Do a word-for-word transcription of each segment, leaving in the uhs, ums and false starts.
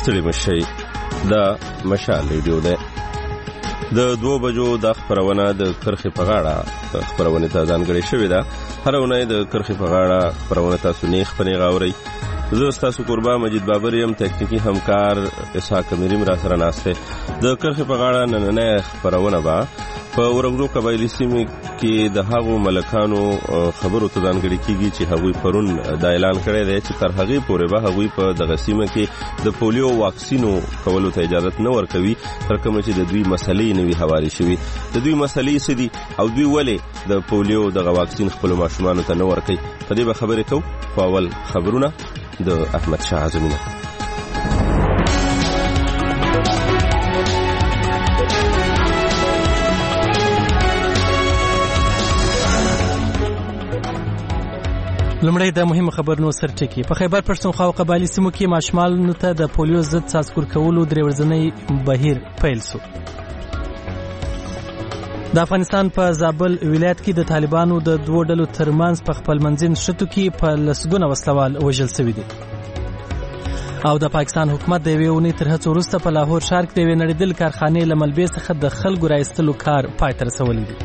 ستړي مشئ. دا مشال ریډیو ده. د دوه بجو د خبرونه د کرخې په غاړه خبرونه ته ځانګړې شوې ده. هر اونۍ د کرخې په غاړه خبرونه تاسو نه خپلې غاوري. زه تاسو قربان مجید بابر یم، تکنیکی همکار اسحاق مریم را سره ناشته. د کرخې په غاړه نننۍ خبرونه به په ورغلو قبایلی سیمې کې د هغو ملکانو خبرو ته ځانګړې کیږي چې هغوی پرون دا اعلان کړی دی چې تر هغې پورې به هغوی په دغه سیمه کې د پولیو واکسینو کولو ته اجازت نه ورکوي تر کومه چې د دوی مسلې نه وي هوارې شوي. د دوی مسلې څه دي او دوی ولې د پولیو دغه واکسین خپلو ماشومانو ته نه ورکوي، په دې به خبرې کوو. په اول خبرونه د احمد شاه اعظمي. لمړی د مهمو خبرونو سرټکی. په خیبر پښتونخوا او قبایلی سیمو کې ماشومانو ته د پولیو ضد څاڅکور کولو درې ورځنی بهیر پیل شو. د افغانستان په زابل ولایت کې د طالبانو د دوه ډلو ترمنځ په خپل منځین شتو کې په لسګونه وسلوال وژل شوي دي. او د پاکستان حکومت د یوې اونۍ تر هڅو وروسته په لاهور ښار کې د یوې نړېدلې کارخانې له ملبې څخه د خلکو رایستلو کار پای ته رسولی دی.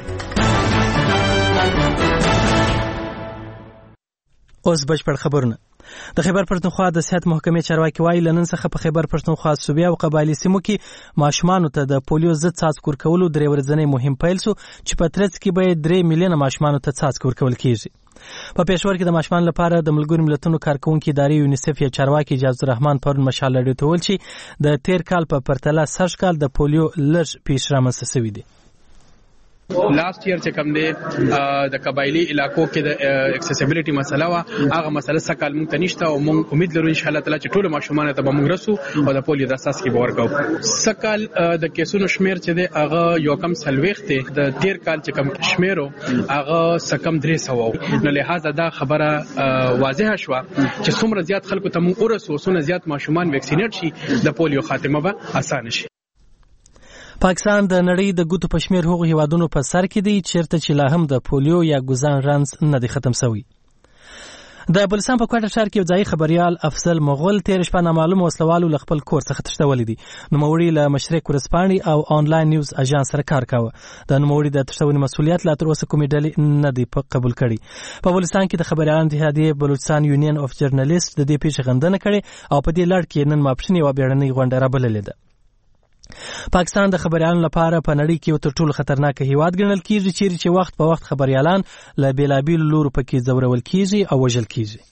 اوس بشپړ خبرونه. د خیبر پښتونخوا د صحت محکمې چارواکي وایي له نن څخه په خیبر پښتونخوا صوبې او قبایلی سیمو کې ماشومانو ته د پولیو ضد څاڅکور کولو درې ورځنی مهم پیل شو چې په ترڅ کې به درې میلیونه ماشومانو ته څاڅکور کول کیږي. په پېښور کې د ماشومانو لپاره د ملګرو ملتونو کارکونکي ادارې یونیسف یا چارواکي اجازه الرحمن پرون مشال لري ته ول چې د تیر کال په پرتله سږ کال د پولیو لږ پیښ رامنځته شوی دی. لاست ایئر چې کوم دی د قبایلی علاقو کې د اکسیسیبিলিټي مسله وا هغه مسله سکهال مونږ ته نشته او مونږ امید لرو ان شاء الله تعالی چې ټول ماشومان ته به مونږ رسو او د پولیو د اساس کې باور کوو. سکهال د کیسونو شمیر چې دی هغه یو کم سلويخت د تیر کال چې کم شمیرو هغه سکم درې سو. نو لہذا دا خبره واضحه شو چې څومره زیات خلکو ته مونږ ورسو څومره زیات ماشومان ویکسینیټ شي د پولیو خاتمه به اسانه شي. پاکستان د نړۍ د ګوتو په شمیر هغو هیوادونو په سر کې دی چیرته چې لا هم د پولیو یا ګوزان رنځ نه دی ختم شوی. د بلوچستان په کوټه ښار کې یو ځایي خبریال افضل مغول تیر شپه نامعلوم وسلوالو له خپل کور څخه تښتولی دي. نوموړي له مشرق ورځپاڼې او آنلاین نیوز اژانس سره کار کاوه. د نوموړي د تښتونې مسؤلیت لا تر اوسه کومې ډلې نه دی قبول کړی. په بلوچستان کې د خبریالانو اتحادیې بلوچستان یونین اف جرنالیست د دې پیښې غندنه کړې او په دې لړ کې نن ماپښین یوه بیړنۍ غونډه رابللې ده. پاکستان د خبریالانو لپاره په نړۍ کې یو تر ټولو خطرناک هیواد ګڼل کیږي چیرې چې وخت په وخت خبریالان له بیلابیلو لورو پکې ځورول کیږي او وژل کیږي.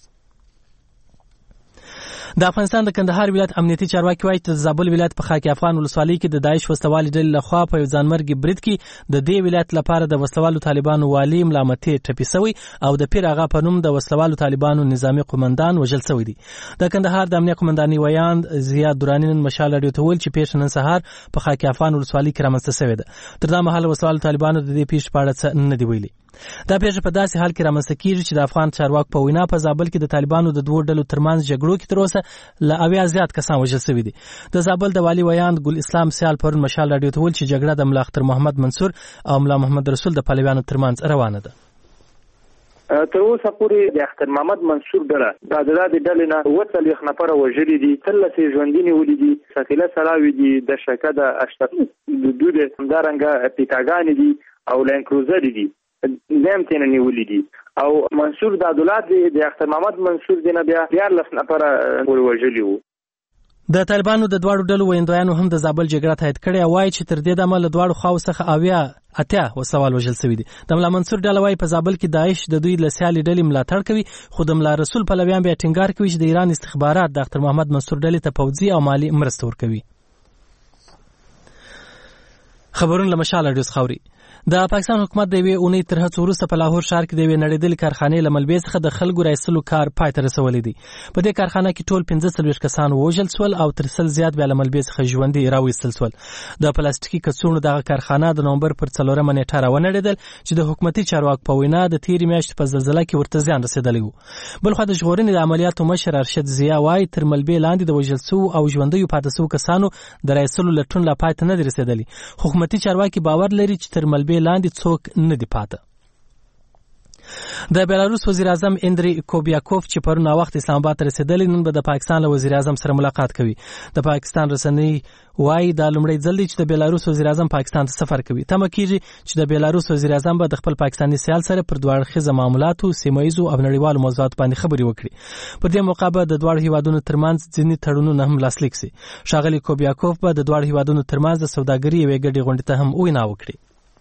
د افغانستان د کندهار ولایت امنیتي چارواکي وایي چې د زابل ولایت په خاک افغان ولسوالۍ کې د داعش وسلوالې ډلې لخوا په یو ځانمرګي برید کې د دې ولایت لپاره د وسلوالو طالبانو والي ملامتې ټپي شوی او د پیر اغا په نوم د وسلوالو طالبانو نظامي قومندان وژل شوی دی. د کندهار د امنیه قومنداني ویاند زیاد درانی نن مشال لري ته ول چې پیښه نن سهار په خاک افغان ولسوالۍ کې رامنځته شوې ده. تر دا مهاله وسلوالو طالبانو د دې پیښې په اړه څه نه دی ویلي. دا پیښه په داسې حال کې رامنځته کیږي چې د افغان چارواکو په وینا په زابل کې د طالبانو د دوه ډلو ترمنځ جګړو کې تر اوسه له اویا زیات کسان وژل شوي دي. د زابل د والي ویاند ګل اسلام سیال پرون مشال راډیو ته ویل چې جګړه د ملا اختر محمد منصور او ملا محمد رسول د پلویانو ترمنځ روانه ده. تر اوسه پورې د اختر محمد منصور ډله د آزاد ډلې نه اووه څلوېښت نفره وژلي دي، اتلس یې ژوندي نیولي دي، ثقیله سراوي دي، د شکه د اشرف دود همدارنګه پیکاګانې دي او لینکروزرې دي زم تینا نیولی دي. او منصور د عدالت دی د اختر محمد منصور دی نه بیا دیارلس نفره پورې وژلي وو. د طالبانو د دواړو ډلو ویندویانو هم د زابل جګړه تایید کړې او وایي چې تر دې دمه له دواړو خواو څخه اویا اتیا وسوال وژل شوي دي. د ملا منصور ډله وایي په زابل کې داعش د دوی له سیالې ډلې ملاتړ کوي، خو د ملا رسول پلویان بیا ټینګار کوي چې د ایران استخبارات د اختر محمد منصور ډلې ته پوځي او مالی مرسته ورکوي. خبرونه له مشال راډیو خاوري. د پاکستان حکومت د یوې اونۍ تر هڅو وروسته په لاهور ښار کې د یوې نړېدلې کارخانې له ملبې څخه د خلکو رایستلو کار پای ته رسولی دی. په دې کارخانه کې ټول پنځه څلوېښت کسان ووژل شول او تر سل زیات بیا له ملبې څخه ژوندي راویستل شول. د پلاستیکي کڅوړو دغه کارخانه د نومبر پر څلورمه نیټه راونړېدل چې د حکومتي چارواکو په وینا د تېرې میاشتې په زلزله کې ورته زیان رسېدلی و. بلخوا د ژغورنې د عملیاتو مشر ارشد ضیا وایي تر ملبې لاندې د وژل شوو او ژوندیو پاتې شوو کسانو د رایستلو لټون لا پای ته نه دی رسېدلی. حکومتي چارواکي باور لري چې تر ملبې لاندې څوک نه دی پاته. د بیلاروس وزیر اعظم اندری کوبیاکوف چې پرون وخت اسلام آباد ته رسیدلی نن به د پاکستان له وزیر اعظم سره ملاقات کوي. د پاکستان رسنۍ وايي دا لومړی ځل دی چې د بیلاروس وزیر اعظم پاکستان ته سفر کوي. تمه کیږي چې د بیلاروس وزیر اعظم به د خپل پاکستاني سیال سره پر دوه اړخیزه معاملاتو، سیمه ییزو او نړیوالو موضوعاتو باندې خبرې وکړي. په دې موقع به د دواړو هیوادونو ترمنځ ځینې تړونونه هم لاسلیک شي. ښاغلي کوبیاکوف به د دواړو هیوادونو ترمنځ د سوداګرۍ یوې ګډې غونډې ته هم وینا وکړي.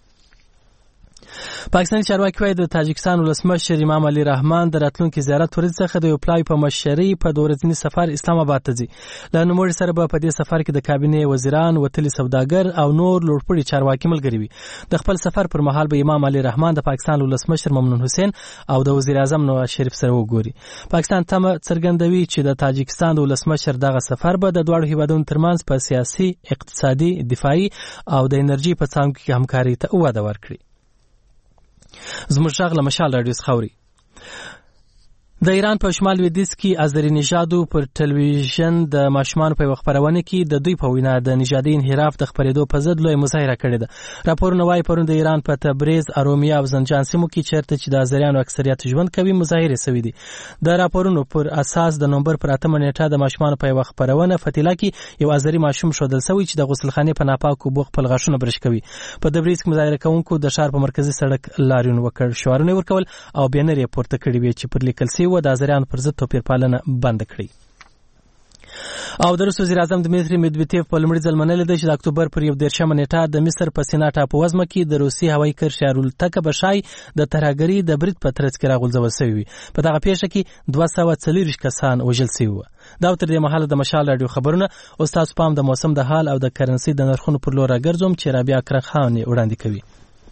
پاکستاني چارواکي وايي د تاجکستان ولسمشر امام علي رحمان د راتلونکي زیارت ورځ څخه د یو پلاوي په مشرۍ په دوه ورځني سفر اسلام آباد ته ځي. له نوموړي سره به په دې سفر کې د کابینې وزیران، وتلي سوداګر او نور لوړپوړي چارواکي ملګري وي. د خپل سفر پر مهال به امام علي رحمان د پاکستان ولسمشر ممنون حسین او د وزیر اعظم نواز شریف سره وګوري. پاکستان تمه څرګندوي چې د تاجکستان د ولسمشر دغه سفر به د دواړو هیوادونو ترمنځ په سیاسي، اقتصادي، دفاعي او د انرژي په څانګو کې همکاري ته وده ورکړي. زموږ غږ له مشال راډیو څخه اوري. د ایران په شمال لویدیځ کې آذری نژادو پر ټلویزیون د ماشومانو په خبرونه کې د دوی په وینا د نژادي انحراف د خبرېدو په ضد لوی مظاهره کړې ده. راپورونه وايي پرون د ایران په تبریز، ارومیه او زنجان سیمو کې چیرته چې د آذریانو اکثریت ژوند کوي مظاهره شوې دي. د راپورونو پر اساس د نومبر پر اتمه نیټه د ماشومانو په خبرونه فتیلا کې یو آذری ماشوم شودل شوی چې د غسلخانې په ناپاکو اوبو خپل غاښونه برش کوي. په تبریز کې مظاهره کوونکو د ښار په مرکزي سړک لاریون وکړ، شعارونه ورکول او بینر یې پورته کړي وي چې پر لیکل شوی و د آذریانو پر ضد توپیر پالنه بند کړي. او د روس وزیر اعظم دمیتری مدویدیف په لومړي ځل منلې ده چې د اکتوبر پر یو دېرشمه نیټه د مصر په سینا ټاپووزمه کې د روسي هوایي کرښې الوتکه به ښایي د ترهګرۍ د برید په ترڅ کې راغورځول شوې وي. په دغه پیښه کې دوه سوه څلوېښت کسان وژل شوي وو. دا تر دې مهاله د مشال راډیو خبرونه. اوس تاسو پام د موسم د حال او د کرنسي د نرخونو پر لور راګرځوم چې رابعه اکرم خان وړاندې کوي.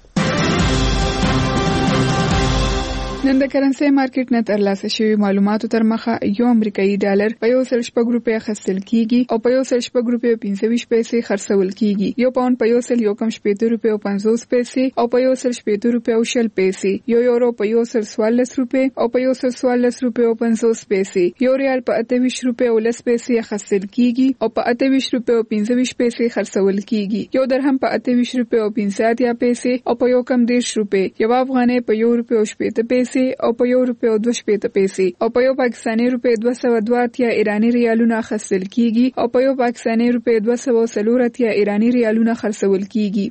نن د کرنسي مارکیټ نه ترلاسه شوی معلوماتو تر مخه یو امریکایي ډالر په یو سل شپږ روپۍ اخیستل کیږي او په یو سل شپږ روپۍ او پنځه ویشت پیسې خرڅول کیږي. یو پاوند په یو سل یو کم شپېته روپۍ او پنځوس پیسې او په یو سل شپېته روپۍ او شل پیسې. یو یورو په یو سل څوارلس روپۍ او په یو سل څوارلس روپۍ او پنځوس پیسې. یو ریال په اته ویشت روپۍ او لس پیسې اخیستل کیږي او په اته ویشت روپۍ او پنځه ویشت پیسې خرڅول کیږي. یو درهم په اته ویشت روپۍ او پنځه اتیا پیسې او په یو کم دېرش روپۍ. یو افغانۍ په یو روپۍ او شپېته پیسې او په یو روپۍ او دوه شپېته پیسې او په یو پاکستاني روپۍ دوه سوه دوه اتیا ایراني ریالونه اخیستل کیږي او په یو پاکستاني روپۍ دوه سوه څلور اتیا ایراني ریالونه خرڅول کیږي.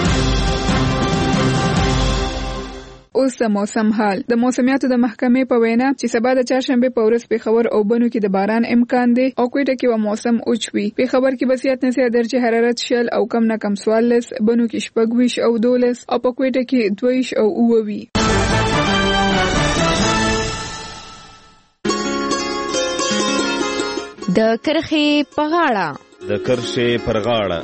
اوس د موسم حال. د موسمیاتو د محکمې په وینا چې سبا د چهارشنبه په ورځ پېښور او بنو کې د باران امکان دی او کوټه کې و موسم اوچ وي. پېښور کې به زیات نه زیات درجه حرارت شل او کم نه کم څوارلس، بنو کې شپږ ویشت او دولس او په کوټه کې دوه ویشت او اووه وي. د کرښې په غاړه د کرښې پر غاړه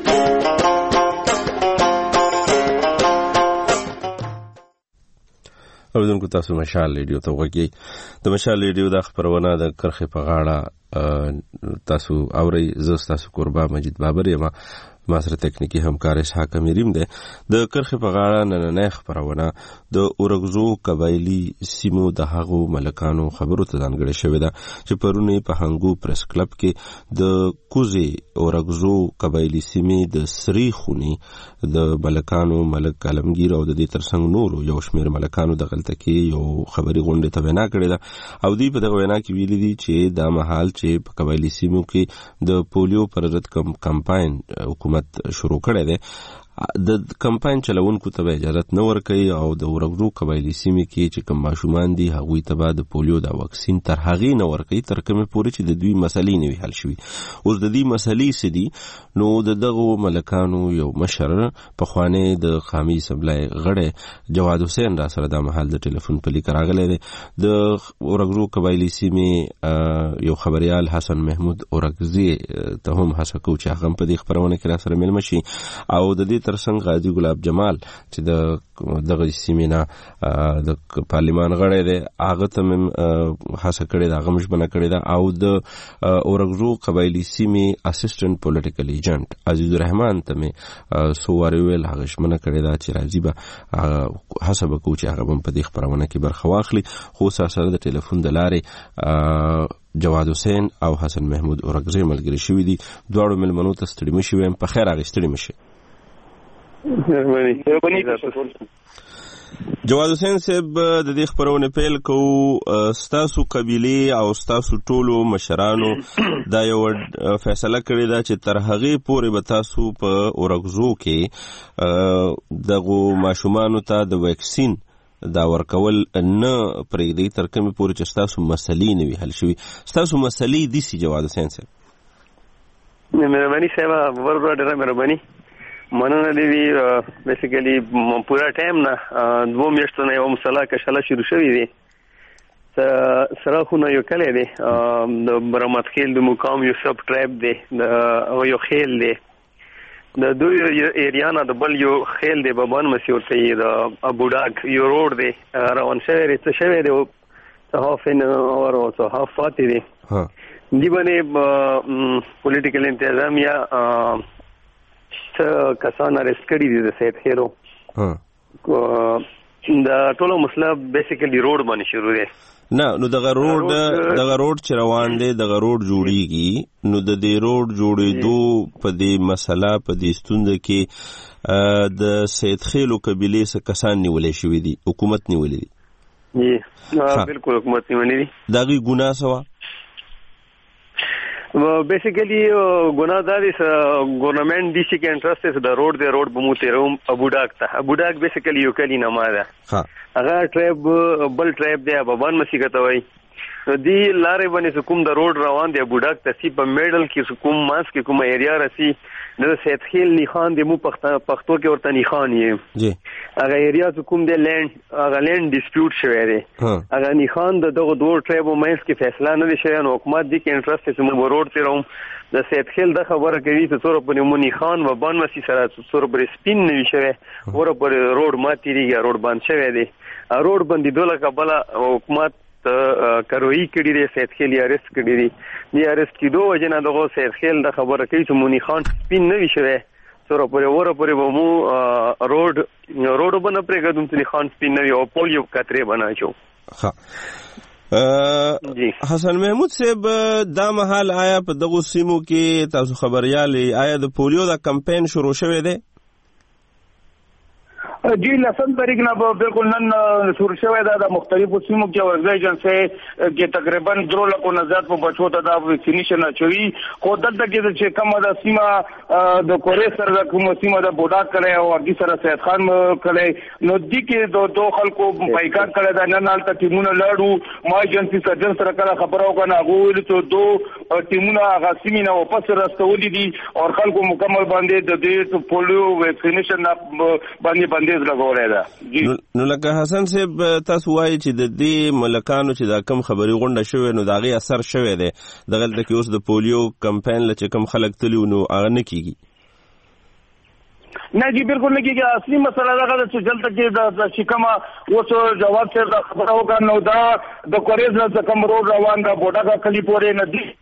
اوریدونکو تاسو مشال ریډیو ته وګورئ. د مشال ریډیو د خبرونه د کرښې په غاړه تاسو اورئ. زه تاسو قربا مجید بابر یم، ما سره تکنیکی همکار اسحاق امیریم ده. د کرښې په غاړه نننۍ خبرونه د اورګزو قبایلی سیمو د هغو ملکانو خبرو ته ځانګړې شوې ده چې پرونی په هنګو پریس کلب کې د کوزي اورګزو قبایلی سیمې د سری خونی د ملکانو ملک عالمگیر او د دې ترڅنګ نورو یو شمېر ملکانو د غلطکي یو خبري غونډه ته وینا کړې ده او دوی په دغه وینا کې ویلي دي چې دا مهال چې په قبایلی سیمو کې د پولیو پر ضد کم کمپاین حکومت شروع کړی دی، د کمپاین چلونکو ته اجازه نه ورکوي او د اورګزو قبایلی سیمې کې چې کوم ماشومان دي هغوی ته به د پولیو د واکسین تر هغې نه ورکوي تر کومې پورې چې د دوی مسلې نه وي حل شوي. اوس د دې مسلې څه دي؟ نو د دغو ملکانو یو مشر پخوانی د قامي اسمبلی غړی جواد حسین را سره دا مهال د ټلیفون په لیک راغلی دی. د اورګزو قبایلی سیمې یو خبریال حسن محمود اورګزي ته هم هڅه کوو چې هغه په دې خپرونه کې را سره مېلمه شي او د دې ترڅنګ غازي ګلاب جمال چې د دغه سیمې نه د پارلیمان غړی دی هغه ته مې هڅه کړې ده، هغه مشبنه کړې ده او د اورګزو قبایلی سیمې اسسټنټ پولیټیکل ایجنټ عزیز الرحمن ته مې څو وارې ویل، هغه ژمنه کړې ده چې راځي به هڅه به کوو چې هغه به په دې خپرونه کې برخه واخلي. خو سره د ټلیفون د لارې جواد حسین او حسن محمود اورګزي ملګري شوي دي. دواړو مېلمنو ته ستړي مشي ویم. په خیر هغې ستړي مشي. جواد حسین صاحب د دې خبرونه پیل کوو ستاسو قبیله او ستاسو ټولو مشرانو دا یو فیصله کړې ده چې تر هغې پورې به تاسو په اورګزو کې دغو ماشومانو ته د ویکسین دا ورکول نه پرېږدئ تر کومې پورې چې ستاسو مسلې نه وي حل شوي. ستاسو مسلې دي سي جواد حسین صاحب؟ مهرباني صاحب ورور ډېره مهرباني مننه دی وی بیسیکلی پورا ټایم نه دوه میاشتو نه یو مسله کشاله شروع شوې دي سره خو نه یو کلی دی د برامت خیل د مقام یو سب ټرایب دی یو خیل دی د دوی ایریا نه د بل یو خیل دی بابان مسیح ورته یې د ابوډاک یو روډ دی روان شوی دی څه شوی دی څه هاف ان اور څه هاف پاتې دی دې باندې پولیټیکل انتظامیه کسان اریسټ کړي دي د سید خیرو د ټولو مسله بیسیکلی روډ باندې شروع دی نه نو دغه روډ دغه روډ چې روان دی دغه روډ جوړیږي نو د دې روډ جوړېدو په دې مسله په دې ستونزه کې د سید خیلو قبیلې څخه کسان نیولې شوي دي حکومت نیولې دي بالکل حکومت نیولې دي د هغې ګناه څه وه؟ بیسیکلی ګناه دا دی ګورنمنټ ډي سي کې انټرسټ دی د روډ دی روډ به مو تېروم ابوډاک ته ابوډاک بیسیکلی یو کلي نما ده هغه ټرایب بل ټرایب دی بابان مسیح ته وایي دې لارې باندې کوم د روډ روان دی ابوډاک ته سی په میډل کې کوم ماس کې کومه ایریا راسي د سید خیل نیخان دی مو پښتو کې ورته نیخان یې هغه ایریا کوم دی لینډ هغه لینډ ډسپیوټ شوی دی هغه نیخان د دغه دوه ټرایبو منځ کې فیصله نه دی شوی نو حکومت دي کې انټرسټ دی چې موږ روډ تېروم د سید خیل د خبره کوي چې څوره پورې مو نیخان و بان مسیح سره څوره پورې سپین نه وي شوی څوره پورې روډ ما تېرېږي روډ بند شوی دی روډ بندېدو له کبله حکومت کروئی کړي دي سید خیل یې اریسټ کړي دي دې اریسټ کېدو وجې نه دغه سید خیل د خبره کوي چې مونی خان سپین نه وي شوی څوره پورې وره پورې به مو روډ روډ به نه پرېږدم چې خان سپین نه وي او پول یو کترې به نه اچو. حسن محمود صاحب دا مهال آیا په دغو سیمو کې تاسو خبریالې آیا د پولیو دا کمپین شروع شوی دی؟ جی لسم تاریخ نه بالکل نن شروع شوی دا د مختلفو سیمو کې ورځي جنسه کې تقریبا درو لکو نه زیات په بچو ته دا ویکسینیشن اچوي خو دلته کې چې کومه د سیمه د کورې سره د کومه سیمه د بوډا کړي او د سره سید خان کړي نو د کې دو دوه خلکو بایکاټ کړي دا نن حالت ټیمونه لاړو ما ایجنسی سرجن سره کله خبرو کنه هغه ویل چې دو ټیمونه هغه سیمینه واپس راستولې دي او خلکو مکمل باندې د دې پولیو ویکسینیشن باندې باندې نو لکه حسن صاحب تاسو وایي چې د دې ملکانو چې دا کم خبري غونډه شوې نو د هغې اثر شوی دی دغلته کې اوس د پولیو کمپین له چې کم خلک تلي نو هغه نه کېږي نه جی بالکل نه کېږي اصلي مسله دغه ده چې دلته کې د چې کومه اوس جواب صاحب دا خبره وکړه نو دا د کوریز نه څه کم روډ روان ده بوډاکا کلي پورې نه دي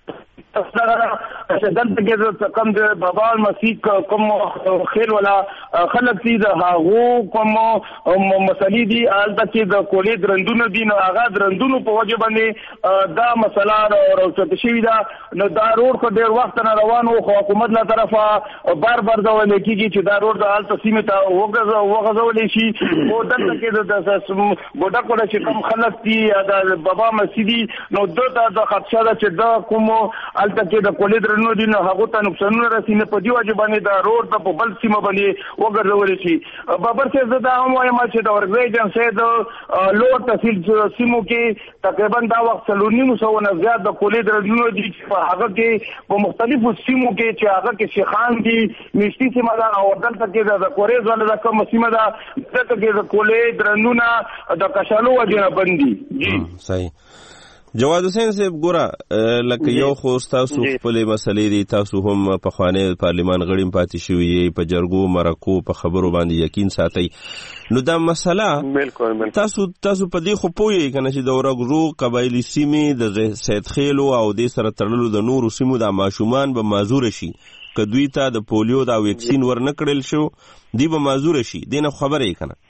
دلته کې کم د بابا مسیح کوم خیل ولا خلک دي د هغو کوم مسلې دي هلته کې د کولې درندونه دي نو هغه درندونو په وجه باندې دا مسله راوچته شوې ده نو دا روډ خو ډېر وخت نه روان و خو حکومت له طرفه بار بار دا ویل کېږي چې دا روډ د هلته سیمې ته وغځولی شي خو دلته کې د بوډاکو چې کوم خلک دي د بابا مسیح دي نو ده ته د خدشه ده چې دا کوم هلته کې د کولې درنو دي نو هغو ته نقصانونه رسي نه په دې وجه باندې دا روډ ته په بل سیمه باندې وګرځولی شي. بابر صاحب زه دا هم وایم چې د ورګزی جنسۍ د لوړ تحصیل سیمو کې تقریبا دا وخت څلور نیم سوه نه زیات د کولې درنو دي چې په هغه کې په مختلفو سیمو کې چې هغه کې شیخان دي میشتي سیمه ده او دلته کې د کوریز والا د کومه سیمه ده دلته کې د کولې درنونه د کشالو وجه نه بند دي. جی صحیح. جواد حسین صاحب ګوره لکه یو خو ستاسو خپلې مسلې دي تاسو هم پخوانی پارلمان غړي پاتې شوي یې په جرګو مرکو په خبرو باندې یقین ساتئ نو دا مسله تاسو تاسو په دې خو پوهیږئ که نه چې د ورګزو قبایلي سیمې د سید خیلو او دې سره تړلو د نورو سیمو دا ماشومان به معذوره شي که دوی ته د پولیو دا ویکسین ورنه کړل شو دوی به معذوره شي دې نه خبره یې که نه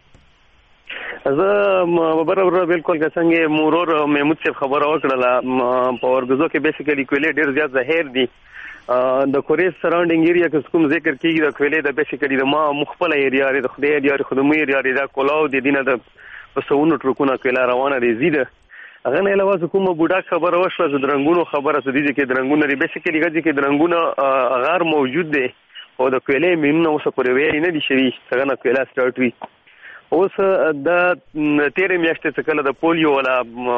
زه برابر بالکل که څنګه مورور محمود صاحب خبره وکړله په ورګزو کې بیسیکلی کویلې ډېر زیات زهر دي د کوریز سراوندینګ ایریا کې کوم ذکر کیږي د کویلې د بیسیکلی د ما مخبل ایریا د خدای ایریا د خدمت ایریا د کولاو د دینه د پسونو ټرکونه کویلا روانه دي زیده هغه نه علاوه کوم بوډا خبره وشوه د درنګونو خبره څه دي چې درنګونه لري بیسیکلی غږی کې درنګونه غیر موجود دي او د کویلې مینونه اوس پورې وی نه دي شوی څنګه نه کویلا سٹارټ وی اوس د تیرې میاشتې څخه کله د پولیو ولا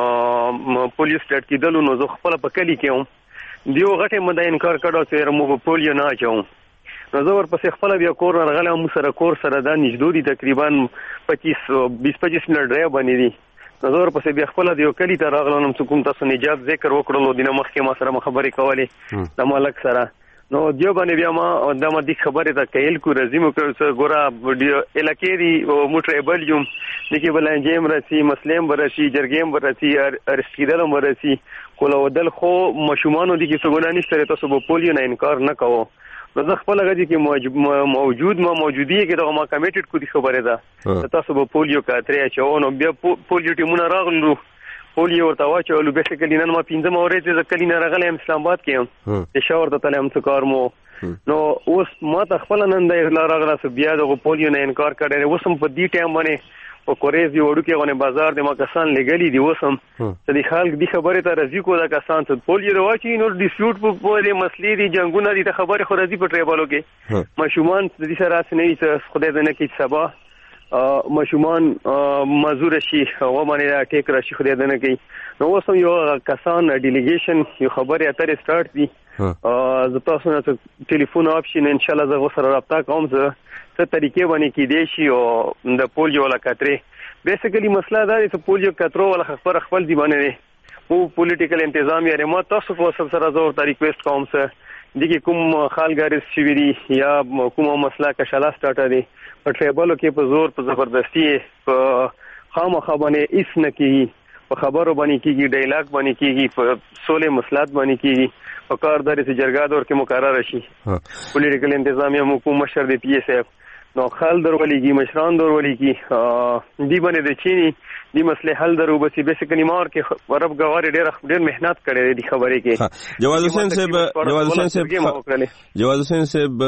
پولیو سٹارټ کیدلو نو زه خپل په کلی کې هم دیو غټه مده انکار کړو چې موږ پولیو نه اچوم نو زه ورپسې خپل بیا کور راغله مو سره کور سره د نږدې دي تقریبا پچیس بیس پچیس منټ ډرایو باندې دي نظر پسې بیا خپل دیو کلی ته راغلم چې کوم تاسو نجات ذکر وکړلو دینه مخکې ما سره خبرې کولې د مالک سره نو دیو باندې بیا ما د ما د خبرې ته کېل کو رزم کړ ګورا ویډیو الکيري او موټریبل یم دغه بلان جیم راسي مسلم برسي جرګیم برسي ارشیدلم برسي کوله ودل خو مشومانو دي کې څنګه نشته تاسو په پولیو نه انکار نه کوو نو زه خپل غږی کې موجود ما موجودی کې دغه ما کمیټډ کو دي خبره ده تاسو په پولیو کاتریا چاونو بیا پولیو ټیمونه راغلو پولیو ورته واچولو بیسیکلی نن ما پنځه مورې چې کلی نه راغلم اسلام آباد کې هم پېښور ته تلم څه کار مو نو اوس ما ته خپل نن د راغله بیا د پولیو نه انکار کړی اوس هم په دې ټایم باندې په کوریز دی وړو کې غونه بازار د ما کسان لګلی دی وسم چې د خلک د خبره ته راځي کو دا کسان ته پولیو راوچی نو ډیسپیوټ په پوره مسلې دي جنگونه دي ته خبره خو راځي په ټریبالو کې مشومان د دې سره اسنه چې خدای دې نه کې سبا مشومان مزور شي او باندې ټیک راشي خدای دې نه کې نو وسم یو کسان ډیلیګیشن یو خبره اترې سٹارټ دي زه تاسو نه ټلیفون آپشن ان شاء الله زه سره رابطه کوم زه څه طریقې باندې کې دي شي او د پولیو ولا کترې بیسیکلی مسله دا دی چې پولیو کترو ولا خبر خپل دی باندې وو پولیټیکل انتظام یا ریموټ تاسو په سب سره زور طریق ریکوست کوم څه دغه کوم خالګارس شي وی یا کومه مسله کښلا سٹارټ دی په ټریبلو کې په زور په زبردستی په خامخا باندې اس نه کیږي په خبرو باندې کیږي ډایلاګ باندې کیږي په سولې مسلات باندې کیږي په کارداري سي جرګه دور کې مقرره شي پولیټیکل انتظامیه حکومت مشر دی پی ایس ایف نو خال درولېږي مشران درولېږي دی باندې د چینی دی مسله حل درو بس بیسیکلی مار کې عرب غواره ډېر ډېر مهنت کړي دي خبرې کې جواز حسین صاحب جواز حسین صاحب جواز حسین صاحب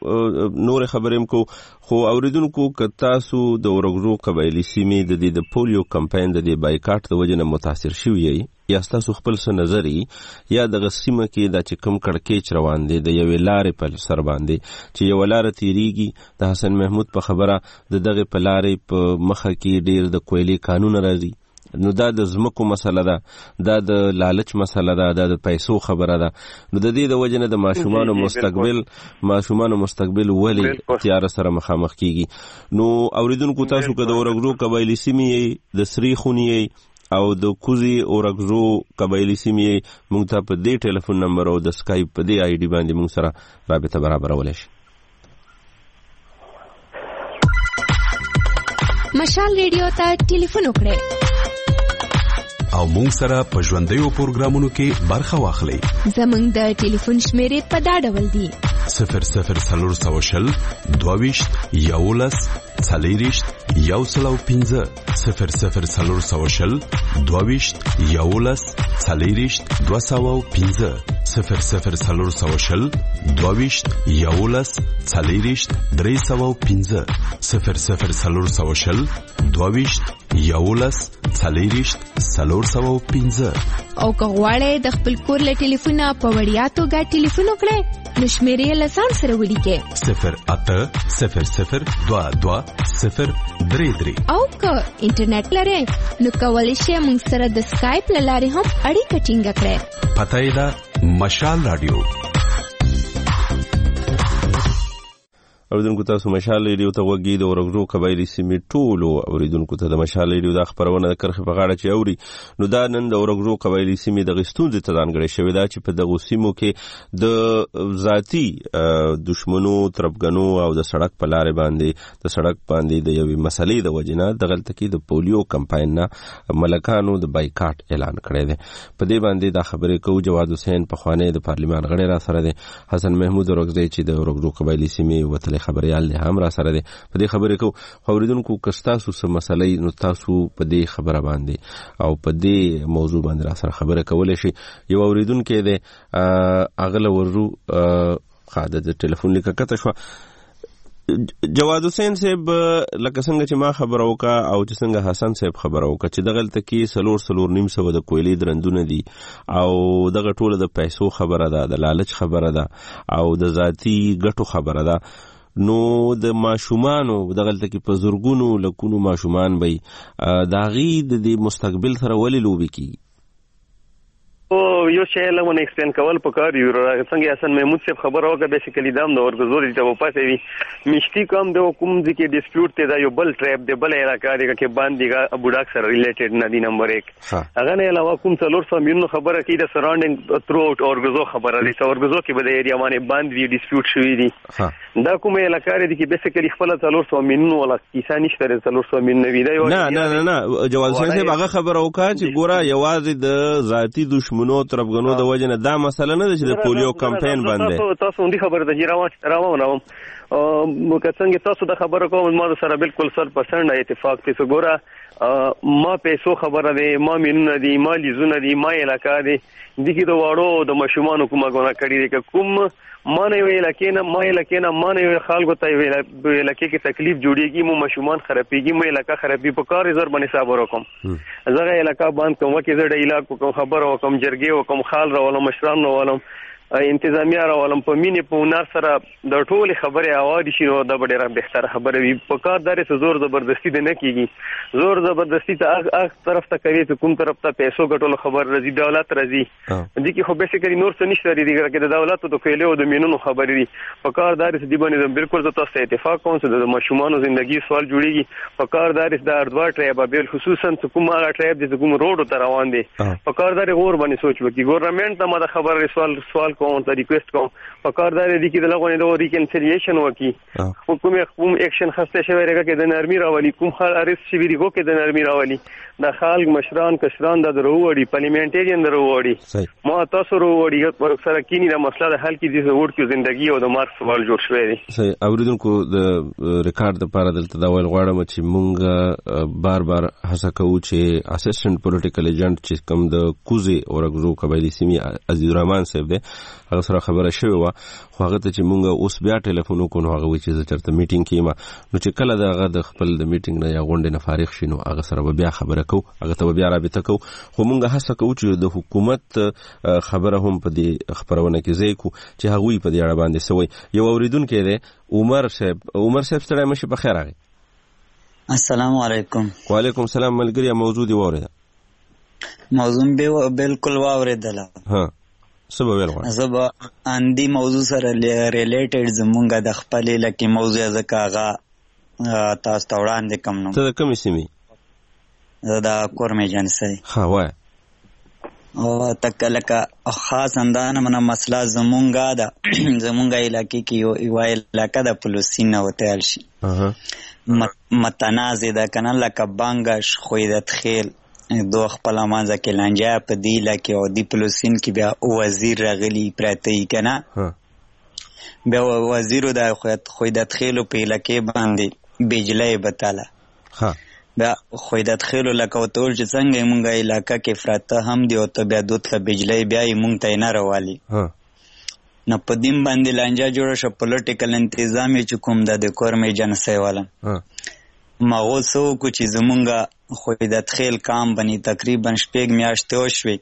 نور خبرېم کو خو اوریدونکو ک تاسو د ورغرو قبایلی سیمې د دې د پولیو کمپاین د دې بایکاټ د وجنه متاثر شوی یا تاسو خپل څه نظر یا د غسیمه کې د چکم کړکېچ روان دي د یو لارې په سر باندې چې یو لار تیریږي د حسن محمود په خبره د دغه په لارې په مخه کې ډیر د کویلي قانون راځي نو دا د زمکو مسله ده دا د لالچ مسله ده دا د پیسو خبره ده نو د دې د وجنه د ماشومان مستقبل ماشومان مستقبل ولی تیار سره مخامخ کیږي نو اوریدونکو تاسو که د ورغرو قبایلی سیمې د سری خونی او د کوزي اورغزو قبایلی سیمې مونږ ته په دې ټلیفون نمبر او د سکایپ په دې آی ډي باندې مونږ سره رابطه برابرولای شي مشال ریډیو ته ټلیفون وکړئ او مونږ سره په ژوندیو پروګرامونو کې برخه واخلئ زمونږ د ټلیفون شمیرې په دا ډول دي صفر صفر څلور سوه شل دوه ویشت یولس څلېرویشت یو سل او پنځه صفر صفر څلور سوه شل دوه ویشت یولس څلېرویشت دوه سوه او پنځه صفر صفر څلور سوه شل دوه ویشت یولس څلېرویشت درې سوه او پنځه صفر صفر څلور سوه شل دوه ویشت یولس څلېرویشت څلور سوه او پنځه او که غواړئ د خپل کور له ټلیفونه په وړیا توګه ټلیفون وکړئ نو شمیرې له ځان سره ولیکئ صفر اته صفر صفر دوه دوه صفر درې درې او که انټرنیټ لرئ نو کولی شئ موږ سره د سکایپ له لارې هم اړیکه ټینګه کړئ پته یې ده مشال رادیو اوریدونکو تاسو مشال ریډیو ته وګورئ د ورغرو قبایلی سیمې ټولو اوریدونکو ته د مشال ریډیو د خبرونه د کرخې په غاړه چې اوري نو دا نن د ورغرو قبایلی سیمې د غستونځ ته ځانګړی شوی دا چې په دغه سیمو کې د ذاتی دشمنو ترپګنو او د سړک په لارې باندې د سړک باندې د یوې مسلې د وجنه د غلطکی د پولیو کمپاین نه ملکانو د بایکاټ اعلان کړی دی په دې باندې دا خبرې کوي جواد حسین په خوانې د پارلیمان غړي را سره دی حسن محمود ورغزی چې د ورغرو قبایلی سیمې وتل خبريال دی هم را سره دی په دې خبرې کو خوریدونکو کستاسو سم مسلې نو تاسو په دې خبره باندې او په دې موضوع باندې را سره خبره کولای شي یو اوریدونکو دی اغله ورو خاده د ټلیفون لیکه کته شو جواد حسین صاحب لکه څنګه چې ما خبر اوکا او چې څنګه حسن صاحب خبر اوکا چې دغه تکي سلور سلور نیم سو د کویلې درندونه دي او دغه ټوله د پیسو خبره ده د لالچ خبره ده او د ذاتی ګټو خبره ده نو د ماشومانو دغه تکي په زورګونو لکونو ماشومان به داغي د مستقبل سره ولې لوبي کی او یو شی له ونه ایکسپلین کول پکار یو څنګه حسن محمود صاحب خبر اوګه بیسیکلی دام د ورګزوري ته پاتې وي مشتي کوم د حکومت کې ډیسپیوټ ته دا یو بل ټریپ دی بل علاقې دی کې باندې ابو ډاک سره ریلیټډ نه دی نمبر یک هغه نه علاوه کوم څلور سو میلیون خبره کې د سراوندینګ تھرو اوټ اورګزو خبره دی اورګزو کې به د ایریا باندې باندې ډیسپیوټ شوی دی دا کومه علاقې دی کې بیسیکلی خپل څلور سو میلیون ولا کیسه نشته څلور سو میلیون وی دی نه نه نه جواز حسین صاحب هغه خبر اوکا چې ګوره یوازې د ذاتی دشمنو طرفګنو د وجنه دا مسله نه ده چې د پولیو کمپاین باندې تاسو تاسو اندي خبره ده چې راوم راوم مو که څنګه تاسو د خبره کوم ما سره بالکل صد پرسنټ اتفاق دي ګوره ما پیسو خبره ده ما مینونه دي ما لیزونه دي ما علاقې دي دغه د واړو د مشومان کومه غونه کړی دي کوم ما نه ویل کېنه ما ویل کېنه ما نه ویل خلکو ته ویل لکه کې تکلیف جوړیږي مو مشومان خرابېږي مو علاقې خرابې په کار زر باندې صبر وکم زغه علاقې باندې کوم کې زړه علاقې کوم خبر وکم جرګي وکم خال راولم مشران راولم انتظامیه راولم په مینې په ونار سره د ټولې خبرې اوادي شي نو دا ډېره بهتره خبره وي په کار داري څه زور زبردستی نه کیږي زور زبردستی ته هغه طرف ته کوي چې کوم طرف ته پیسو ګټول خبر راځي دولت راځي دي کې خو بیسیکلی نور څه نشته لري چې د دولت او د کویلو د مینونو خبرې دي په کار داري چې دی باندې بالکل زه تاسو اتفاق کوم چې د مشومانو ژوندۍ سوال جوړیږي په کار داري د اردوا ټریب به خصوصا کوم هغه ټریب د کوم روډ ته روان دي په کار داري غور باندې سوچ وکړي ګورنمنت ته ما د خبر سوال سوال کوم ته ریکوست کوم په کار داري دي کې د لغونې د ریکنسیلیشن وکي حکومت کوم اکشن خسته شوی راګه کې د نرمي راولي کوم خال ارست شي ویریګو کې د نرمي راولي د خلک مشران کشران د دروړي پارلیمنټریان دروړي ما تاسو وروړي سره کینی د مسله د حل کې د وړ کې ژوندۍ او د مارک سوال جوړ شوی دی صحیح اوریدونکو د ریکارډ لپاره دلته دا ویل غواړم چې مونږ بار بار هڅه کوو چې اسسټنټ پولیټیکل ایجنټ چې کوم د کوزي اورګزو قبایلی سیمه عزیز الرحمن صاحب دی هغه سره خبره شوی و خو هغه ته چې مونږ اوس بیا ټلیفون وکړو هغه وی چې چرته میټینګ کیما نو چې کله دغه د خپل د میټینګ نه یا غونډې نه فارغ شینو هغه سره بیا خبره کو هغه ته بیا رابطه کو خو مونږ هڅه کوو چې د حکومت خبره هم په دې خبرونه کې ځای کو چې هغه په دې اړه باندې سوی یو اوریدونکو دی عمر صاحب عمر صاحب ستړی مشه په خیر راغی السلام علیکم وعلیکم السلام ملګری موضوع دی وره موضوع به بالکل واوریدله ها سبا ویل غواړم زبا اندی موضوع سره ریلیټډ زمونږه د خپل لکه موضوع زکاغه تاسو ته وړاندې کوم نو ته کوم سیمه زه د کورمې جنسي ها وای او تکلکه خاص اندانه منه مسله زمونږه د زمونږه علاقې کې یو یو علاقې د پولیسینه وتل شي متنازع ده کنه لکه بانګش خویدت خیل دو خپل مانځه کې لانجا په دی لکه او دی پلوسین کې بیا وزیر راغلی پراته کنه بیا وزیرو د خویدت خیلو په لکه باندې بجلی بتاله ها بیا خویدت خیلو لکه او تول چې څنګه مونږه علاقې کې فراته هم دی او ته بیا دوت بجلی بیا مونږ ته نه راوالي ها نو په دیم باندې لانجا جوړه شو پولیټیکل انتظام چې کوم د کورمې جنسي والا ها ماغو سو کو چې زمونږه خویدت خیل کام بنی تقریبا شپږ میاشتې وشوي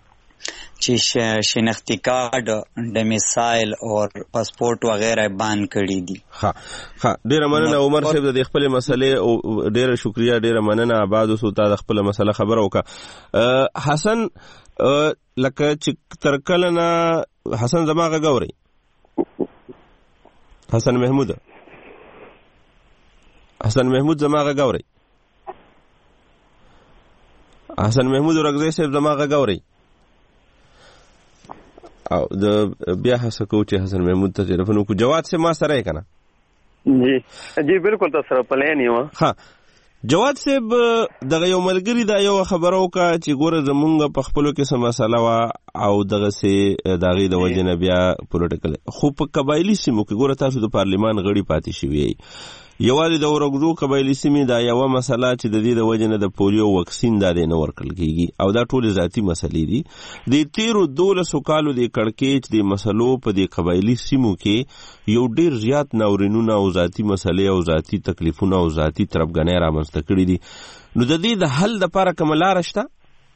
چې شناختی کارت ډمیسایل او پاسپورت وغیرہ بان کړی دي ها ها ډیره مننه عمر صاحب د خپل مسلې او ډیره شکریا ډیره مننه آباد اوسو تا د خپل مسله خبر وکړه حسن لکه چې ترکلنا حسن زماغه غوري حسن محمود حسن محمود زماغه غوري حسن محمود ورغزي صاحب زماغه غوري او د بیا هڅه کوو چې حسن محمود ته ټلیفون وکړو جواد سے ما سره کنه جی جی بالکل تاسو سره پلان یو ها جواد صاحب دغه یو ملګری دا یو خبره وکړه چې ګوره زمونږ په خپلو کې څه مسله وه او دغسې د هغې د وجې نه بیا پولیټیکل خو په قبایلي سیمو کې ګوره تاسو د پارلمان غړي پاتې شوي یوازې د ورغزو قبایلي سیمې دا یوه مسله چې د دې د وجې نه د پولیو وکسین دا دی نه ورکړل کېږي او دا ټولې ذاتي مسلې دي د تېرو دولسو کالو د کړکېچ د مسلو په دې قبایلي سیمو کې یو ډېر زیات ناورینونه او ذاتي مسلې او ذاتي تکلیفونه او ذاتي طرفګنۍ رامنځته کړي دي نو د دې د حل دپاره کومه لاره شته؟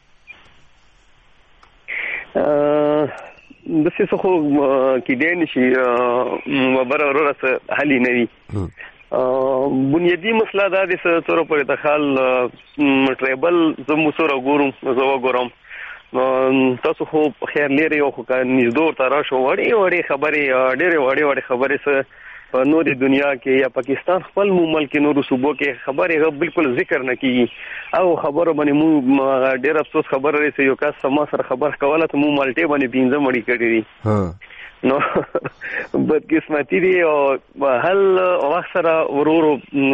داسې څه خو کیدی نه شي خبره وروره څه حل یې نه وي بنیادی مسله دا د څوره پورې دخل ټریبل زه مو سره ګورم زه وګورم تاسو خو خیر لري او خو نږدې ورته راشو وړې وړې خبرې ډېرې وړې وړې خبرې څه په نورې دنیا کې یا پاکستان خپل مو ملک نورو صوبو کې خبرې بالکل ذکر نه کیږي او خبره باندې مو ډېر افسوس خبره لري یو کس ما سره خبر کوله ته مو مالټې باندې پنځه مړي کړي دي نو بدقسمتي دي او هل وخت سره ورورو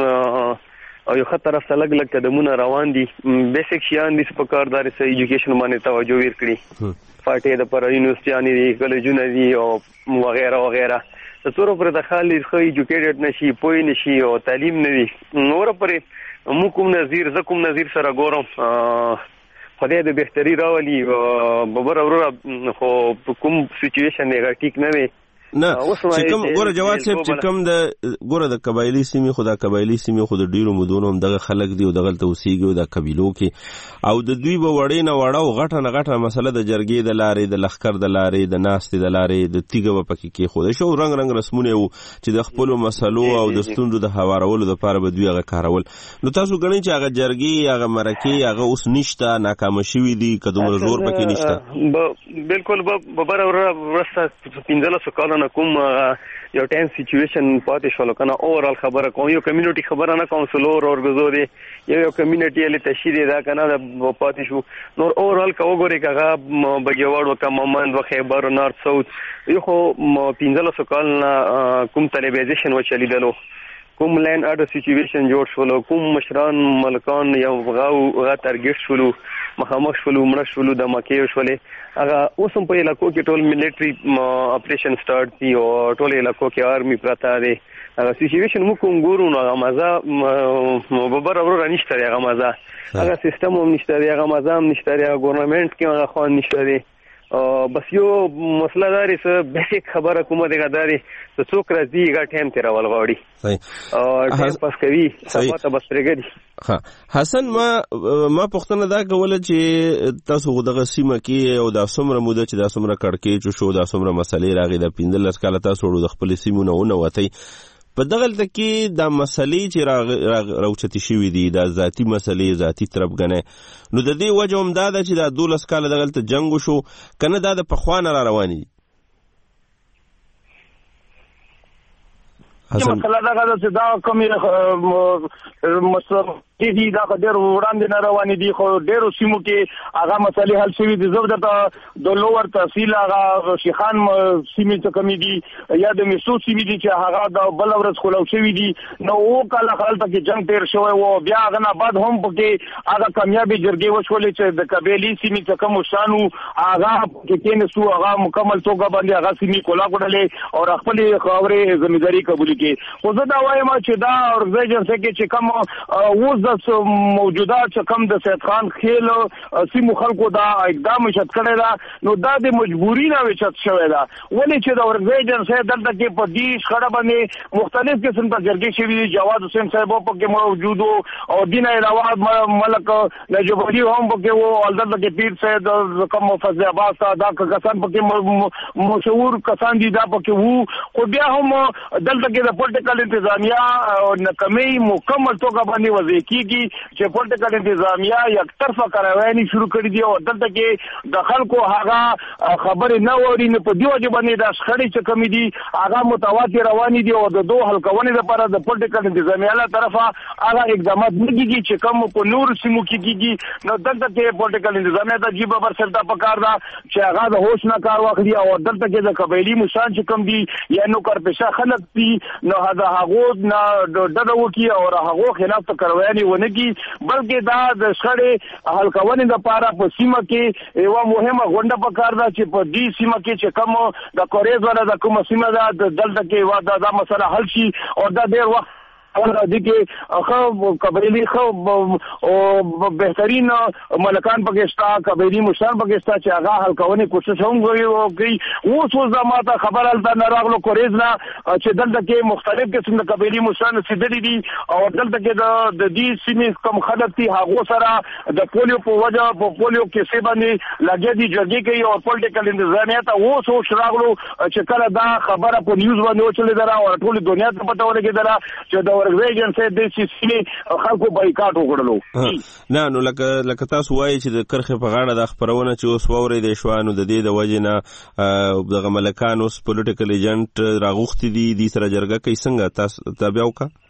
او یو خطر افته لګ لګ قدمونه روان دي بیسیک شیان دي په کارداري سره ایجوکیشن باندې توجه ورکړي پارټي د پر یونیورسيټي دي کالجونه دي او وغیرہ وغیرہ څوره پر د خالي خو ایجوکیټډ نشي پوي نشي او تعلیم نه وي نور پر مو کوم نظیر ز کوم نظیر سره ګورم خدای د بهتري راولي ببر وروره خو کوم سچويشن نه ټیک نه وي نه چې کوم ګوره جواد صاحب چې کوم د ګوره د قبایلي سیمې خو د قبایلي سیمې خو د ډیرو مودونو هم دغه خلک دي او دغلته اوسېږي او د قبیلو کې او د دوی به وړې نه وړه او غټه نه غټه مسله د جرګې د لارې د لښکر د لارې د ناستې د لارې د تیږه به پکې کېښودی شو رنګ رنګ رسمونه وو چې د خپلو مسلو او د ستونزو د هوارولو دپاره به دوی هغه کارول نو تاسو ګڼئ چې هغه جرګې هغه مرکې هغه اوس نشته ناکامه شوي دي که دومره زور پکې نشته بالکل ببره وروسته پنځلسو کالو کوم یو ټایم سچويشن پاتې شول کنه اورال خبره کوم یو کمیونټي خبره نه کوم سلور اورګزو دي یو یو کمیونټي له تشهیر دا کنه د پاتې شو نور اورال کا وګوري کغه بګیوړ وکم مند و خیبر نارث ساوث یو خو پنځلسو کال کوم ټلویزیون وچلیدلو کوم لین اډ سچويشن جوړ شول کوم مشران ملکان یو غاو غا تارګټ شول مخامخ شول مړ شول د مکه شولې هغه اوسم په علاقو کې ټول ملټري اپریشن سٹارټ دي او ټول علاقو کې آرمي پراته دي هغه سچويشن مو کوم ګورو نو هغه مزه مببر ورو نشته هغه مزه هغه سیستم هم نشته هغه مزه هم نشته هغه ګورنمنت کې هغه خان نشته بس یو مسله داري څه بیسیک خبره کومه دغه داري څه څوک راځي هغه ټایم تیرول غواړي او ټایم پاس کوي سبا ته بس پرېږدي ها حسن ما ما پوښتنه دا کوله چې تاسو دغه سیمه کې او د څومره موده چې د څومره کړکېچ شو د څومره مسلې راغې د پنځلس کاله تاسو د خپل سیمونه ونوتئ په دغلته کې دا مسلې چې راوچتې شوي دي دا ذاتي مسلې ذاتي طرفګنۍ نو د دې وجه هم دا ده چې دا دولس کاله دغلته جنګ وشو که نه دا د پخوا نه را روانې دي مسله دا ده چې دا کومې مسله دي دا ډېر وړاندې نه روانې دي خو ډېرو سیمو کې هغه مسلې حل شوي دي زه درته د لوور تحصیل هغه شیخان سیمې څه کمې دي یا د میسو سیمې دي چې هغه د بله ورځ خلاو شوي دي نو اوه کاله هلته کې جنګ تېر شوی و بیا هغه نه بعد هم پکې هغه کامیابې جرګې وشولې چې د قبیلې سیمې څه کم مشران وو هغه پکې کېناستو هغه مکمل توګه باندې هغه سیمې کولا کړلې او خپلې خاورې زمینداري قبول کړې خو زه دا وایم چې دا اورګنایزیشن کې چې کوم اوس د موجوده چې کوم د سید خان خیل سیمو خلکو دا اقدام شت کړی دا نو دا د مجبوري نه وچت شوی دا ولې چې د اورګنایزیشن سره دلته کې په دې شخړه باندې مختلف قسم ته جرګې شوي دي جواد حسین صاحب په کې موجود او دین علاوه ملک نجیب علي هم په کې وو دلته کې پیر صاحب کوم فضل عباس دا کسان په کې مشهور کسان دي دا په کې وو خو بیا هم دلته کې د پولیټیکل انتظامیه او ناکامي مکمل توګه باندې وځي کیږي چې پولیټیکل انتظامیه یک طرفه کاروایي شروع کړې دي او دلته کې د خلکو هغه خبرې نه ووري نه په دې وجه باندې د شخړې چې کمی دي هغه متواتر روانې دي او د دوه حل کونې لپاره د پولیټیکل انتظامیه له طرفه هغه اقدامات نه کیږي چې کوم په نور سیمو کې کیږي نو دلته کې پولیټیکل انتظامیه د جیب پر سرته پکار دا چې هغه د هوش نه کار واخلي او دلته کې د قبایلی مشان چې کم دي یا نو کار پېښه خلک دي نو هغه هغه نه ډډه وکي او هغه خلاف کاروایي باندې ونه کی بلکې دا د شخړې حل کولو لپاره په سیمه کې یو مهمه غونډه پکار ده چې په دې سیمه کې چې کوم د کوریز ولا د کوم سیمه ده دلته کې وا دا مسله حل شي او دا ډیر وخت اور دغه خو قبایلی خو او بهترین ملکان پاکستان قبایلی مشران پاکستان چې هغه حل کوي کوشش هم کوي او کوي اوس اوس زماته خبر الته نه راغلو کوریز نه چې دلته کې مختلف قسم د قبایلی مشران سیدلی دي او دلته کې د دې سیمې کم خلک دي هغه سره د پولیو په وجه په پولیو کې سی باندې لګي دي جګي کوي او پولیټیکل انتظامیات اوس اوس راغلو چې کله دا خبره په نیوز باندې وچلې درا او ټول دنیا ته پته ورګي درا چې دا ورګویجن سه د سیمې خلکو بایکاټ وکړلو نه نو لکه لکه تاسو وایي چې د کرخه په غاړه د خبرونه چې اوس ووري د شوانو د دې د وجنه د ملکانو پولیټیکل ایجنټ راغوختي دي د سره جرګه کوي څنګه تاسو تابع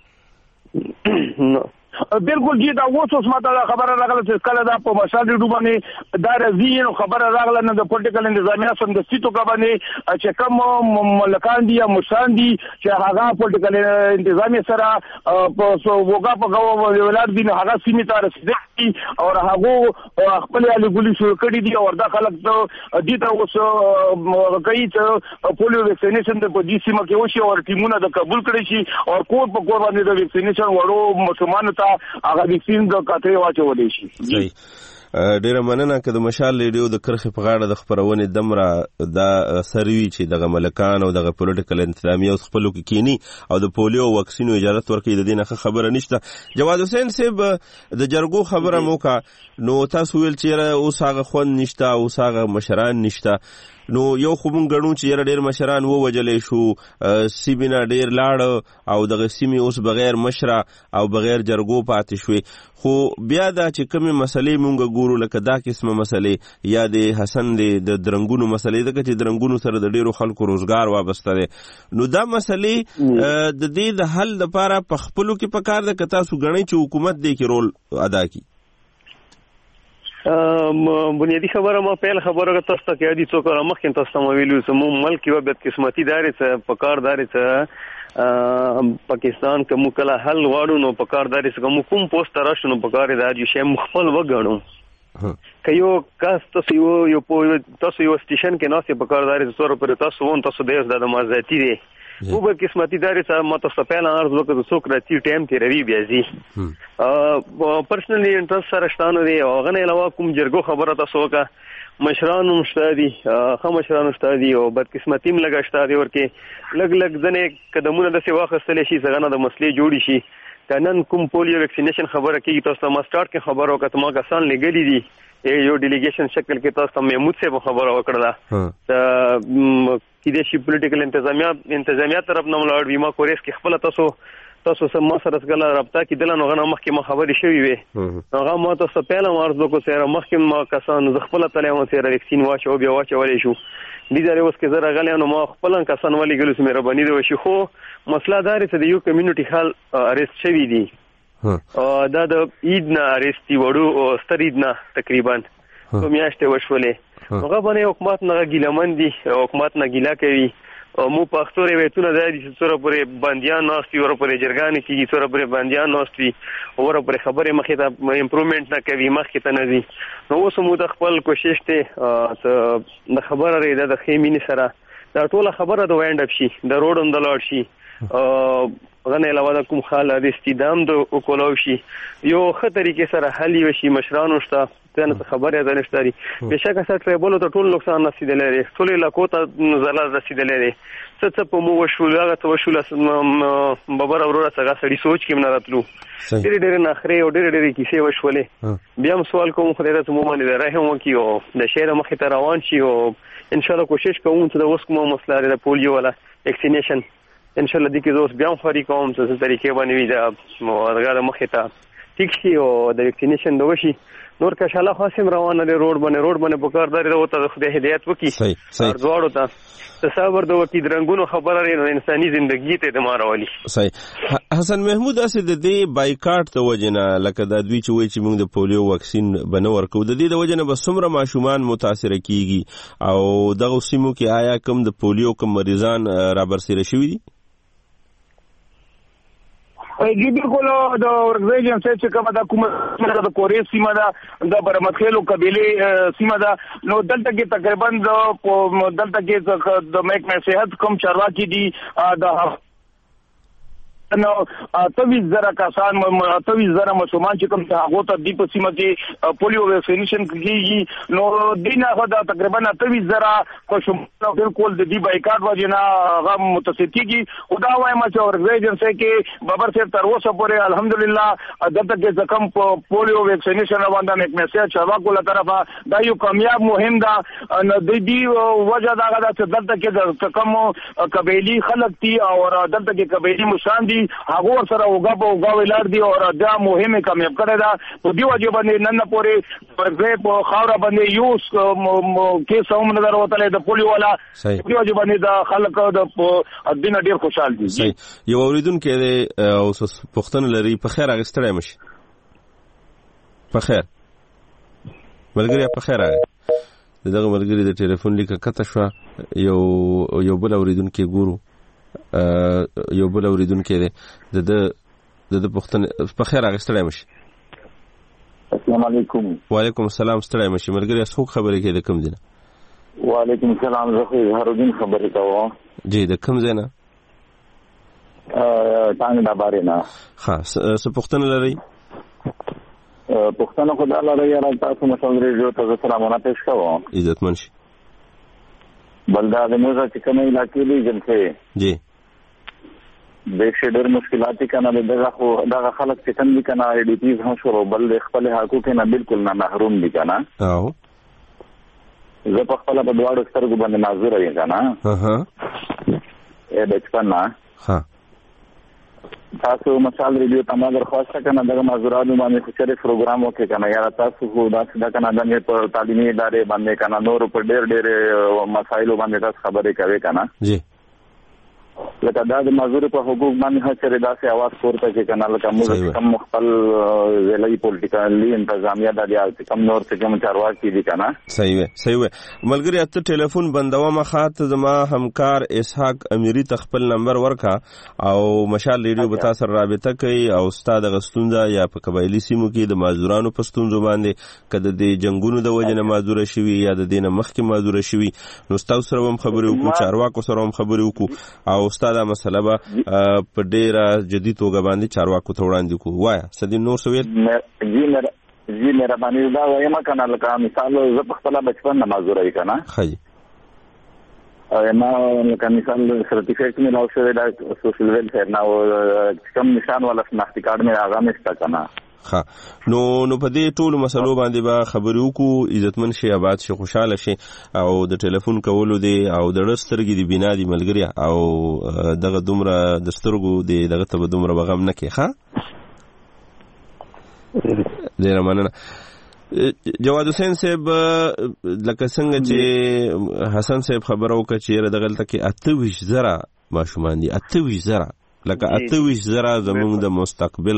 وکړه بالکل جی دا اوس اوس ماته خبره راغله چې کله دا په مشاهده دوبانه دا رضی خبره راغله نه د پولیټیکل انتظامیه سم د سیټو باندې چې کوم ملکان دي یا مشران دي چې هغه پولیټیکل انتظامیه سره په وګا په غو ولادت دي هغه سیمه ته رسیدي او هغه خپل علي ګولي شو کړی دي او دا خلک ته دي ته اوس کوي چې پولیو ویکسینیشن د پدې سیمه کې وشي او ټیمونه د قبول کړي شي او کور په کور باندې د ویکسینیشن وړو مسلمانانو هغه ویکسین د کاته واچولې شي. ډیره مننه که د مشال ریډیو د کرخه په غاړه د خبرونه دمره دا سروي چې د ملکان او د پولیټیکل انتظامیه او خپلو کې کینی او د پولیو واکسینو اجازه ورکړي د دینه خبره نشته. جواد حسین صاحب د جرګو خبره موکا نو تاسو ویل چې اوس هغه خون نشته او هغه مشران نشته نو یو خو مونږ غنو چې ډېر مشران وو وجلې شو سیمه ډېر لاړ او دغه سیمه اوس بغیر مشره او بغیر جرګو پاتې شوې خو بیا دا چې کومه مسلې مونږ ګورو لکه دا قسمه مسلې یا د حسن د درنګونو مسلې دغه چې درنګونو سره د ډېرو خلکو روزګار وابسته دي نو دا مسلې د دې د حل لپاره په خپلو کې پکار ده که تاسو غنئ چې حکومت دې کې رول ادا کړي. بنیادی خبره ما پیل خبره تاسو ته کې دي څوک مخکې تاسو ته ویلو چې مو ملک یو بد قسمتي داري څه پکارداري څه پاکستان کوم کله حل واړو نو پکارداري څه کوم کوم پوسټ راشو نو پکاري داري شی مخفل وګڼو کيو کاست تاسو یو یو تاسو یو سټیشن کې ناسې پکارداري څور پر تاسو وون تاسو دیس د مازاتی دي او به قسمتي داري څه ماته سپیل ارز وکړو څوک راځي ټایم کې روي بیا زی ا پرسنلی انټرست سره شتانو دی او غنه علاوه کوم جرګو خبره تاسو وکړه مشرانو مشتادي خو مشرانو مشتادي او بد قسمتیم لګا شتادي ورکه لګ لګ ځنه قدمونه د سی واخستل شي څنګه د مسلې جوړی شي کنن کوم پولیو ویکسینیشن خبره کوي تاسو ما سٹارټ کې خبرو کته ما کسان لګلی دي یو ډیلیګیشن شکل کې تاسو محمود صاحب خبره وکړه ته کله شي پولیټیکل انتظامیه انتظامیه طرف نه ملاړ ویما کوریس کې خپل تاسو تاسو سم ما سره څنګه رابطه کې دلته غنه مخکې ما خبرې شوې وي هغه ما تاسو پیله مارز کو سره مخکې ما کسان خپل تلې مو سره ویکسین واچو بیا واچولې شو دې ځای اوس کې زره غلې نو ما خپل کسان ولې ګلوس مې ربانی دی شو خو مسله دار ته د یو کمیونټي حال اریست شوی دی دا د عید نه اریستی وړو ستر عید نه تقریبا کوم میاشته وشولې هغه باندې حکومت نه ګیلمن دي حکومت نه ګیلا کوي مو پښتو ریوایتونه د دې سره پرې باندیان ناشتي ور پرې جرګان کیږي سره پرې باندیان ناشتي ور پرې خبره مخې ته امپروومنت نه کوي مخې ته نه دي نو اوس مو د خپل کوشش ته د خبره لري د خېمینې سره دا ټوله خبره د وایند اپ شي د روډ اون د لاړ شي غنه علاوه د کوم خال د استدام د وکولو شي یو خطرې کې سره حل وشي مشرانو شته څنګه خبره ده نشته بهشکه سره ټریبل ته ټول نقصان رسیدلې ټول علاقو ته زلال رسیدلې څه څه په مو وشول هغه ته وشول ببر اورا څنګه سړي سوچ کې نه راتلو ډېر ډېر نخره او ډېر ډېر کیسې وشولې بیا هم سوال کوم خدای ته مو باندې راهم وکيو د شهر مخې ته روان شي او ان شاء الله کوشش کوم چې د اوس کومه مسله ده پولیو ولا ویکسینیشن ان شاء الله دې کې زوس بیا هم خوري کوم څه طریقې باندې وي دا موږ مخې ته ټیک شي او د ویکسینیشن دوه شي نور که شاله خاصم روانه دی روډ باندې روډ باندې پکار دی او ته خدای هدایت وکي صحیح صحیح ارزواړو ته تصور د وکی درنګونو خبره لري انساني ژوندۍ ته د مارولي صحیح حسن محمود اسې د دې بایکاټ ته وجنه لکه د دوی چې وایي چې موږ د پولیو واکسین بنو ورکو د دې د وجنه به څومره ماشومان متاثر کیږي او دغه سیمو کې آیا کم د پولیو کم مریضان را برسېره شوي دي جی بالکل د ورغوی جنسي چې کومه د کومه د کورې سیمه ده د برمتخیلو قبيله سیمه ده نو دلته کې تقریبا د دلته کې د محکمه صحت کوم چارواکي دي د نو اتویس زره کسان اتویس زره مسلمان چې کوم ته هغه ته دی په سیمه کې پولیو ویکسینیشن کیږي نو دینه خدا تقریبا اتویس زره کو شمول بالکل د دې بایکاټ وجنه هغه متسکیږي خدا وایم چې ورغوی جنسي کې بابر صاحب تر اوسه پورې الحمدلله دلته کې زکم پولیو ویکسینیشن باندې میکمسیا چارواکو له طرفه دا یو کامیاب مهم ده نو د دې وجه دا غدا چې دلته کې د کم قبيلي خلک دي او دلته کې قبيلي مشان دي هغه سره وګا په وګا ویلار دي او دا مهمه کامیاب کړی دا په دی وجه باندې نن پورې پرځې په خاور باندې یو کیس هم نظر وته د پولیو والا دی وجه باندې دا خلک د دین ډیر خوشاله دي صحیح یو اوریدونکو او پښتون لري په خیر اغستړی مشي په خیر ملګری په خیر راغی دغه ملګری د ټلیفون لیکه کته شو یو یو بل اوریدونکو ګورو یو بل اوریدونکو دی د د پښتون په خیر اغستړی مشي السلام علیکم وعلیکم السلام ستړی مشي ملګری اسو خبرې کې د کوم دی نه وعلیکم السلام زه هرودین خبرې کوم جی د کوم ځای نه ا ټانګ دا بارے نه ها څه پښتون لري پښتون خدای لري یا تاسو مشورې جو ته سلامونه پېښ کوم عزت منشي بلدا د موزه چې کومه علاقې دي جنسه جی د شډر مشکلات کنه دغه خو دغه خلک چې څنګه کنه ای ډی پیز هم شروع بل خپل حقوق نه بالکل نه محروم دي کنه او زه په خپل په دواړو سترګو باندې ناظر یم کنه ها ها اے بچپن ها تاسو مثال ریډیو ته درخواست کنه دغه مزورانو باندې خچره پروګرام وکړي کنه یا تاسو خو دا څنګه کنه د په تعلیمي ادارې باندې کنه نور په ډېر ډېر مسایلو باندې تاسو خبرې کوي کنه جی لکه دا د مزور په حقوق باندې هڅه داسې आवाज پورته کې کنه لکه موږ کم خپل ځلې پولیټیکالي انتظامیه د دې کم نور څه کوم چارواکي دي کنه صحیح وي صحیح وي ملګری ته ټلیفون بندوه مخاط زما همکار اسحاق امیری تخپل نمبر ورکا او مشال ریډیو به تاسو رابطه کوي او استاد غستونده یا په قبایلی سیمو کې د مازورانو پښتون باندې کده د جنگونو د وجنه مازور شوی یا د دینه مخکې مازور شوی نو تاسو سره هم خبرې وکړو چارواکو سره هم خبرې وکړو او استاد مسله به په ډیره جدي توګه باندې چارواکو ته وړاندې کوو وایا سدي نور سویل جی مر جی مهرباني دا وایم کنه لکه مثال زه په خپل بچپن نمازورای کنه خی ما لکه مثال سرټیفیکټ مې لاو شوی دا سوشل ویلفیر نو کوم نشان ولا شناختی کارت مې هغه مشته کنه ها نو نو په دې ټولو مسلو باندې به خبرې وکړو عزتمن شي آباد شي خوشاله شي او د ټلیفون کولو دی او د سترګې دی بنا دی ملګری او دغه دومره د سترګو دی دغه ته دومره بغم نه کې ها ډیر مننه جواد حسین صاحب لکه څنګه چې حسن صاحب خبرو وکړه چې دغه تل کې اته زره ماشومان دي اته زره لکه اتویش زره زمونږ د مستقبل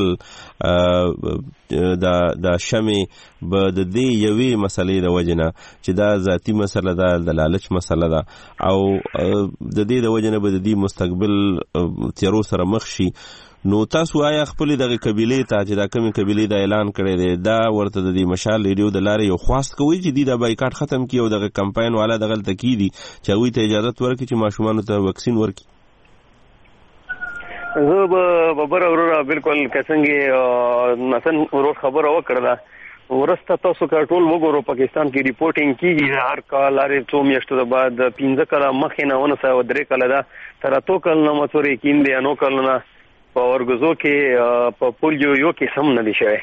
د د شمه به د دې یوې مسلې د وجنه چې دا ذاتی مسله ده د لالچ مسله ده او د دې د وجنه به د دې مستقبل تیرو سره مخ شي نو تاسو آیا خپل دغه قبيله ته چې دا کومه قبيله د اعلان کړی دی دا ورته د دې مشال ریډیو د لارې یو خواست کوي چې د بایکاټ ختم کړي او دغه کمپاین والا دغه تکیدي چې وی ته اجازه ورکړي چې ماشومان ته وکسین ورکړي زه به ببر اورا بالکل کڅنګي نسن ورو خبر او کړه ورسته تاسو کا ټول وګورو پاکستان کې ریپورټینګ کیږي هر کال لري څو میاشتو د بعد پنځه کله مخې نه ونه سو درې کله دا تر تو کله نو مڅوري کیندې انو کله نه په ورغزو کې په پولیو یو کې سم نه دي شوی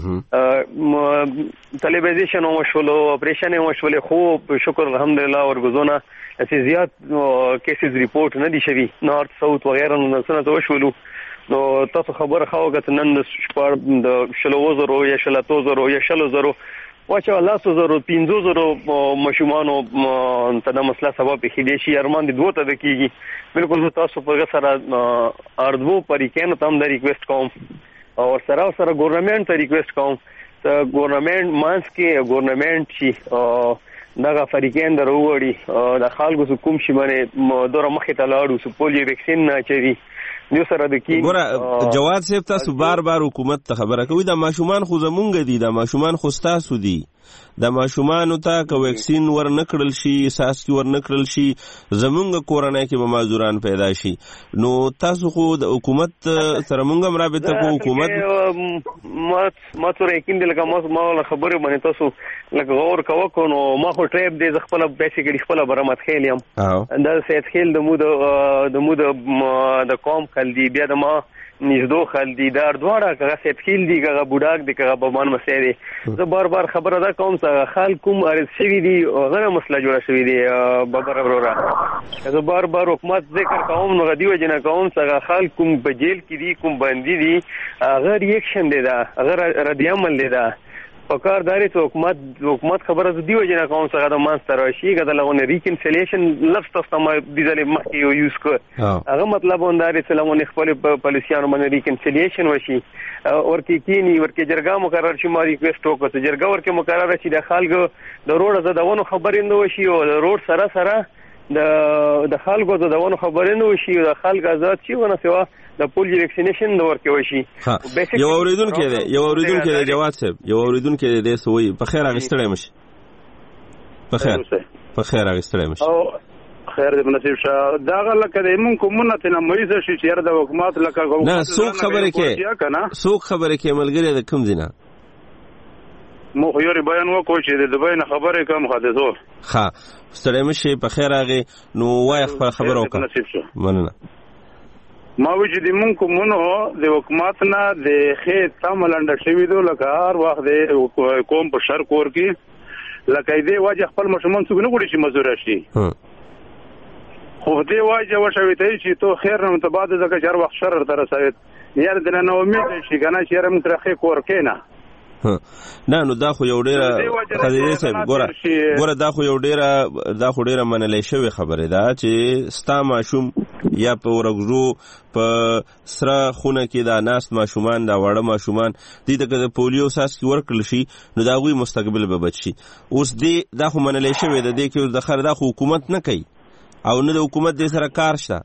ټلویزیون او شولو اپریشن او شولو خو شکر الحمدلله ورغزونه اسی زیات کیسز ریپورت نه دي شوی نارت ساوث وغیرہ نو څنګه تو شولو نو تاسو خبر خواږه نن د شپږ د شلو زرو یا شلاتو زرو یا شلو زرو واچو الله سو زرو پینځو زرو مشمانو ته د مسله سبب خېدې شي ارمان دي دوه ته کیږي بالکل تاسو په سره اردو پریکن تم د ریکوست کوم او سره سره ګورنمنت ته ریکوست کوم ته ګورنمنت مانس کې ګورنمنت شي دغه فریقین دروړي د خلکو کوم شي باندې دوره مخې ته لاړو سو پولیو ویکسین نه چي یو سره د کی ګوره جواد صاحب تاسو بار بار حکومت ته خبره کوي دا ماشومان خو زمونږ دي دا ماشومان خو ستاسو دي د ماشومانو ته که ویکسین ور نکړل شي ساسکی ور نکړل شي زمونږ کورنۍ کې به معذوران پیدا شي نو تاسو خو د حکومت سره مونږ هم رابطه کوو حکومت ما ما سره یقین دی لکه ما خبرې باندې تاسو لکه غور کوو نو ما خو ټریپ دی زه خپله بیسیکلي خپله برمت خیل یم دا سید خیل د مو د مو د قوم خل دی بیا د ما نږدو خل دي دا دواړه که سید خیل دي که بوډاک دي که بمان مسیح دي زه بار بار خبره ده کوم څه خلک کوم عرض شوي دي هغه مسله جوړه شوي دي ببره وروره زه بار بار حکومت ذکر کوم نو د دې وجې نه کوم څه خلک کوم په جیل کې دي کوم بندي دي هغه ریاکشن دی دا هغه رد عمل دی دا پکار داري ته حکومت حکومت خبره د دیو جنا کوم څنګه د مانستر شي غدا لغونه ریکنسیلیشن لفظ تاسو ما د دې مخکې یو یوز کړ هغه مطلب ونداري چې لغونه خپل پالیسیانو باندې ریکنسیلیشن وشي ورکی کینی ورکی جرګه مقرر شي ما ریکوست وکړ چې جرګه ورکی مقرر شي د خلکو د روډ زدهونو خبرې نه وشي او د روډ سره سره د د خلکو زدهونو خبرې نه وشي د خلک آزاد شي ونه سوا د پولیو ویکسینیشن د ورکې وشي یو اوریدونکو دی یو اوریدونکو دی جواد صاحب یو اوریدونکو دی د سوي په خیر اغستړی مشي په خیر په خیر اغستړی مشي او خیر دې نصیب شه دا لکه د مون کومونه ته نه مېز شي چې د حکومت لکه نه څوک خبره کې څوک خبره کې ملګری د کوم دینه مو خو یوري بیان وکړو چې د دبی نه خبره کوم حادثو ها ستړی مشي په خیر اغه نو وای خبر وکړه مننه ما وی چې د مون کومونو د حکومت نه د خې تاملند شوی دو لکه هر وخت د کوم په شر کور کې لکه دې واجه خپل مشمون څنګه نه غوړي چې مزور شي خو دې واجه وشوي ته چې تو خیر نه متبادل زکه هر وخت شر تر رسوي یار د نه امید شي کنه چې رم تر خې کور کې نه نه نو دا خو یو ډیره خدای صاحب ګوره ګوره دا خو یو ډیره دا خو ډیره منلې شوی خبره ده چې ستا ماشوم یا په ورغزو په سره خونه کې دا ناست ماشومان دا وړه ماشومان دې ته د پولیو ساس کې ورکړل شي نو دا غوي مستقبل به بچ شي اوس دې دا خو منلې شوی ده دې کې د خر دا خو حکومت نه کوي او نه د حکومت دې سره کار شته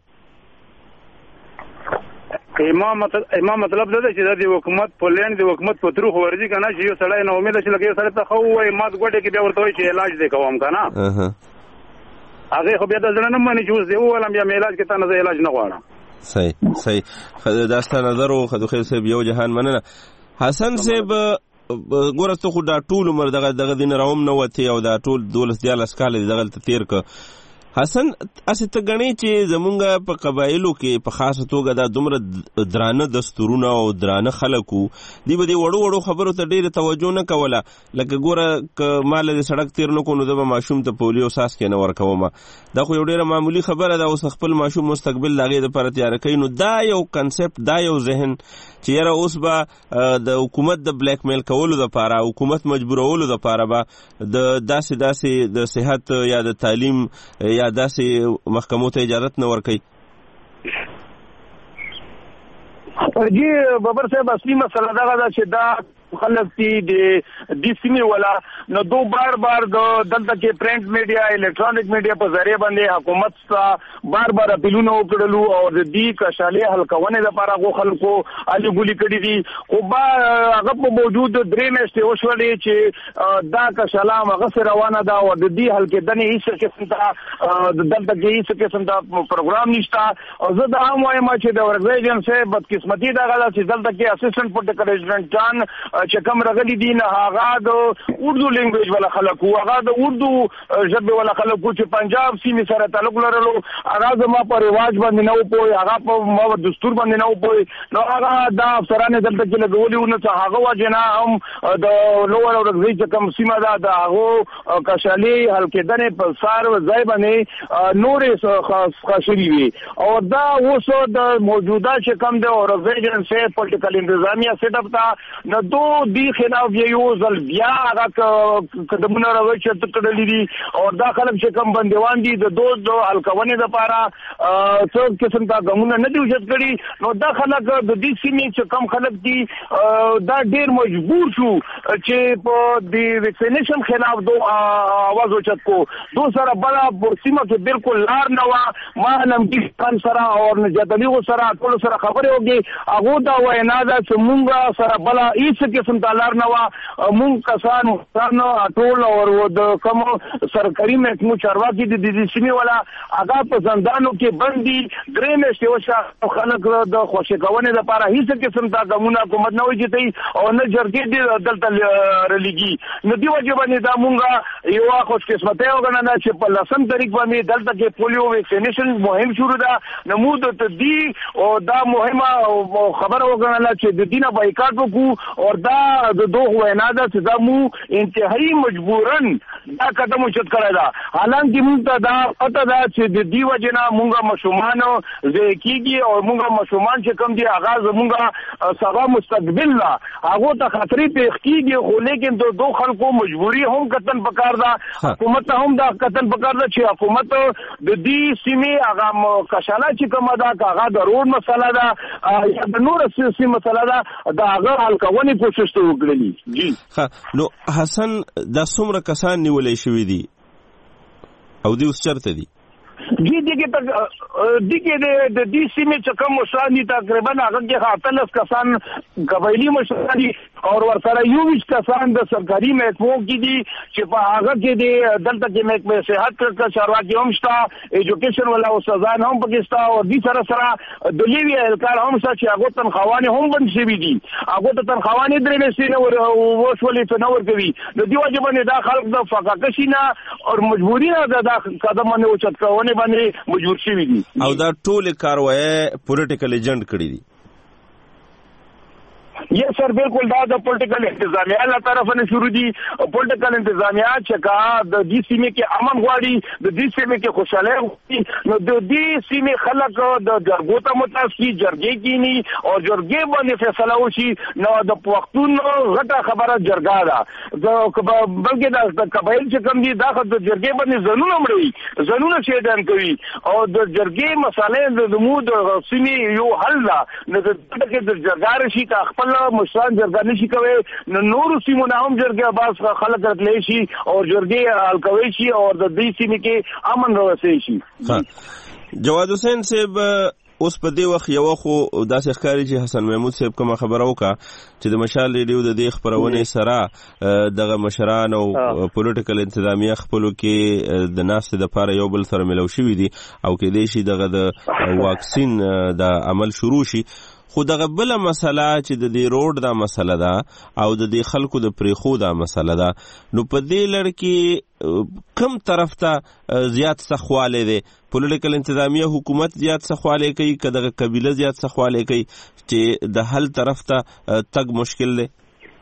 امام امام مطلب دا چې د حکومت په لین د حکومت په تروخ ورځي کنه چې یو سړی نه امید شي لکه یو سړی ته خو وای مات ګوډه کې بیا ورته وای چې علاج دې کوم کنه هغه خو بیا د ځنه نه مانی چې اوس دی ولم بیا علاج کې ته نه علاج نه غواړم صحیح صحیح دا ست نظر او خدای خیر صاحب یو جهان مننه حسن صاحب ګوره ته خو دا ټول عمر دغه دغه دین راوم نه وتی او دا ټول دولس دیال اسکال دغه تیر ک حسن اسه ته غنی چې زمونږ په قبایلو کې په خاصه توګه دا دومره درانه دستورونه او درانه خلکو دی به دی وړو وړو خبرو ته ډیره توجه نه کوله لکه ګوره ک مال د سړک تیر نه کو نو د ماشوم ته پولیو ساس کې نه ورکوم دا خو یو ډیره معمولی خبره ده اوس خپل ماشوم مستقبل لاغې د پر تیار کوي نو دا یو کنسپټ دا یو ذهن چې یاره اوس به د حکومت د بلیک میل کولو لپاره حکومت مجبورولو لپاره به د داسې داسې د صحت یا د تعلیم یا داسې محکمو ته اجازت نه ورکوي جی بابر صاحب اصلي مسله دغه ده چې دا خلک چې د دې سیمې ولا نو دو بار بار د دلته کې پرنٹ میډیا الکترونیک میډیا په ذریعہ باندې حکومت ته بار بار اپیلونه وکړلو او د دې کشالې حلقونه لپاره غو خلکو علي ګولي کړي دي خو با هغه په موجود درې میاشتې وشولې چې دا کشاله هغه روانه ده او د دې حلقې دنه هیڅ قسم ته دلته کې هیڅ قسم ته پروګرام نشته او زه دا هم وایم چې د ورګریجن سه بدقسمتي دا غلا چې دلته کې اسسټنټ پروټیکل ایجنټ جان چې کوم رغلی دي نه هغه د اردو لینګویج ولا خلکو هغه د اردو ژبه ولا خلکو چې پنجاب سیمې سره تعلق لرلو هغه زما په رواج باندې نه وپوي هغه په مو دستور باندې نه وپوي نو هغه دا افسرانه دلته کې لګولي نو څه هغه وجنه هم د لوړ ورغلی چې کوم سیمه ده د هغه کشالي هلکدنه په سار ځای باندې نورې خاص خاصري وي او دا اوس د موجوده چې کوم د اورګنایزیشن سه پولیټیکل انتظامیه سیټ اپ تا نو دو دی خلاف یو ځل بیا هغه قدمونه راوچت کړلې دي او دا خلک چې کم بندیوان دي د دوز د الکونې لپاره څو قسم تا غمونه نه دی وجد کړي نو دا خلک د دې سیمې چې کم خلک دي دا ډېر مجبور شو چې په د ویکسینیشن خلاف دو आवाज اوچت کو دو سره بلا سیمه کې بالکل لار نه وا ما نمګي خان سره او نجاتلی سره ټول سره خبرې وږي هغه دا وینا دا چې مونږ سره بلا هیڅ قسم دلار نه وا مونږ کسان ځان ټول او د کوم سرکاري محکمو چارواکي د دې سیمې ولا هغه په زندانو کې بندي درې مېشتې وشا خلک د خوشګونې لپاره هیڅ قسم دا غمونه حکومت نه وجدي او نه جرګې دي دلته رلیږي نو دی وجه باندې دا مونږه یو خوش قسمته وګڼل چې په لسم تاریخ باندې دلته کې پولیو ویکسینیشن مهم شروع ده نمود ته دی او دا مهمه خبر وګڼل چې د دینه بایکاټ وکړو او دا د دوه وینا ده چې دا مو انتهایی مجبورن دا قدم اوچت کړی دا حالانکه موږ ته دا پته ده چې د دې وجه نه موږ مشومان زکیږي او موږ مشومان چې کوم دي آغاز موږ سبا مستقبل لا هغه ته خطرې پیښ کیږي خو لیکن د دوه خلکو مجبوری هم قتل پکار ده حکومت هم دا قتل پکار ده چې حکومت د دې سیمې هغه کشاله چې کومه ده هغه د روډ مسله ده یا د نور سیمې مسله ده دا هغه حل کولو کوشش وکړي جی ها نو حسن دا څومره کسان نیولې شوې دي او دوی اوس چرته دي جی دیگه تک دیگه د دې سیمې چې کوم مشران دي تقریبا هغه کې اتلس کسان قبایلی مشران دي او ورسره یو ویش کسان د سرکاري محکمو کې دي چې په هغه کې دي دلته کې محکمه صحت کا چارواکي هم شته ایجوکیشن ولا استادان هم پکې شته او دې سره سره د لیوی اهلکار هم شته چې هغه تنخواهانه هم بند شوي دي هغه ته تنخواهانه درې مېشتې نه ور وشولې ته نه ورکوي د دې وجه باندې دا خلک د فقاکشي نه او مجبوري نه دا قدم نه اوچت کوونه باندې مجبور شوي دي او دا ټول کاروایي پولیټیکل ایجنټ کړی دي یہ سر بالکل دا د پولیټیکل انتظامیه له طرف نه شروع دي پولیټیکل انتظامیه چې کا د دې سیمې کې امن غواړي د دې سیمې کې خوشاله غواړي نو د دې سیمې خلک د جرګو ته متاسفي جرګې کینی او جرګې باندې فیصله وشي نو د وختون غټه خبره جرګا ده د بلکې د قبایل چې کوم دي دا د جرګې باندې زنونه مړوي زنونه شهیدان کوي او د جرګې مسالې د مو د سیمې یو حل ده نو د دې د جرګار شي کا خپل مشران جرګه نشي کوي نو نور سیمونه هم جرګه باز خلک راتلی شي او جرګې حل کوي شي او د دې سیمې کې امن راوستي شي جواد حسین صاحب اوس په دې وخت یو خو داسې ښکاري چې حسن محمود صاحب کومه خبره وکړه چې د مشال ریډیو د دې خبرونې سره دغه مشران او پولیټیکل انتظامیه خپلو کې د ناستې دپاره یو بل سره ملو شوي دي او کېدای شي دغه د واکسین د عمل شروع شي خو دغه بله مسله چې د دې روډ دا مسله ده او د دې خلکو د پریښو دا مسله ده نو په دې لړ کې کم طرف ته زیات سخوالی دی پولیټیکل انتظامیه حکومت زیات سخوالی کوي که دغه قبیله زیات سخوالی کوي چې د حل طرف ته تګ مشکل دی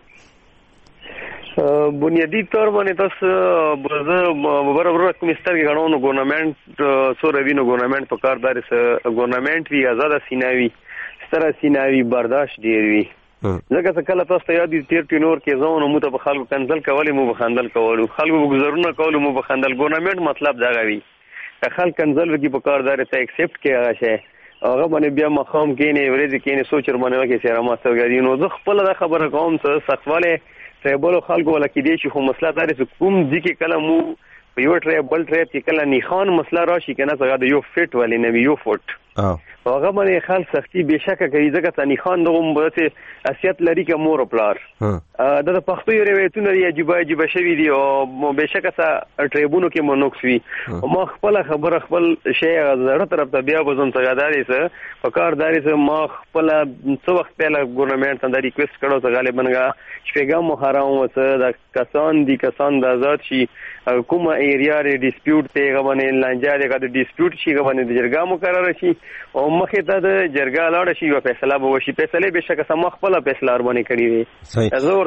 بنیادی طور باندې تاسو زه برابر کوم سترګې غواړم نو ګورنمنت سو روي نو ګورنمنت په کار داري سره ګورنمنت وی آزاد سیناوي ستره سیناوي برداشت ډیر وی ځکه چې کله تاسو یاد دي تیر ټینور کې ځونه مو ته په خلکو کنځل کولې مو په خندل کولو خلکو گزارونه کولو مو په خندل ګورنمنت مطلب دا غوي که خلک کنځل وکي په کار داري ته ایکسپټ کې هغه شي هغه باندې بیا مخام کې نه ورېږي کې نه سوچ ورمنه وکي چې را ماستوګي نو زه خپل دا خبره کوم چې سختواله ټریبل خلکو ولا کې دي چې خو مسله داري چې کوم ځکه کله مو په یو ټریب بل ټریب کې کله نیخان مسله راشي کنه څنګه د یو فټ ولی نه یو فوټ هغه باندې خال سختي بشکه کوي ځکه ځنی خان دغه مبته اسیت لري که مور پلار د پښتو یو روایتونه دی عجیب عجیب شوی دی او بشکه سا ټریبونو کې مونوکس وی ما خپل خبر خپل شی زړه طرف ته بیا وزن څنګهداري سه پکارداري سه ما خپل څو وخت پهله ګورنمنت ته ریکوست کړو چې غالبا شپږم محرم وسه د کسان دي کسان د آزاد شي کومه ایریا ری ډیسپیوټ ته غوونه لانجه د ډیسپیوټ شي غوونه د جرګه مقرره شي او مخه ته د جرګه لاړ شي او فیصله به وشي فیصله به شکه سم خپل فیصله وربني کړی وي زه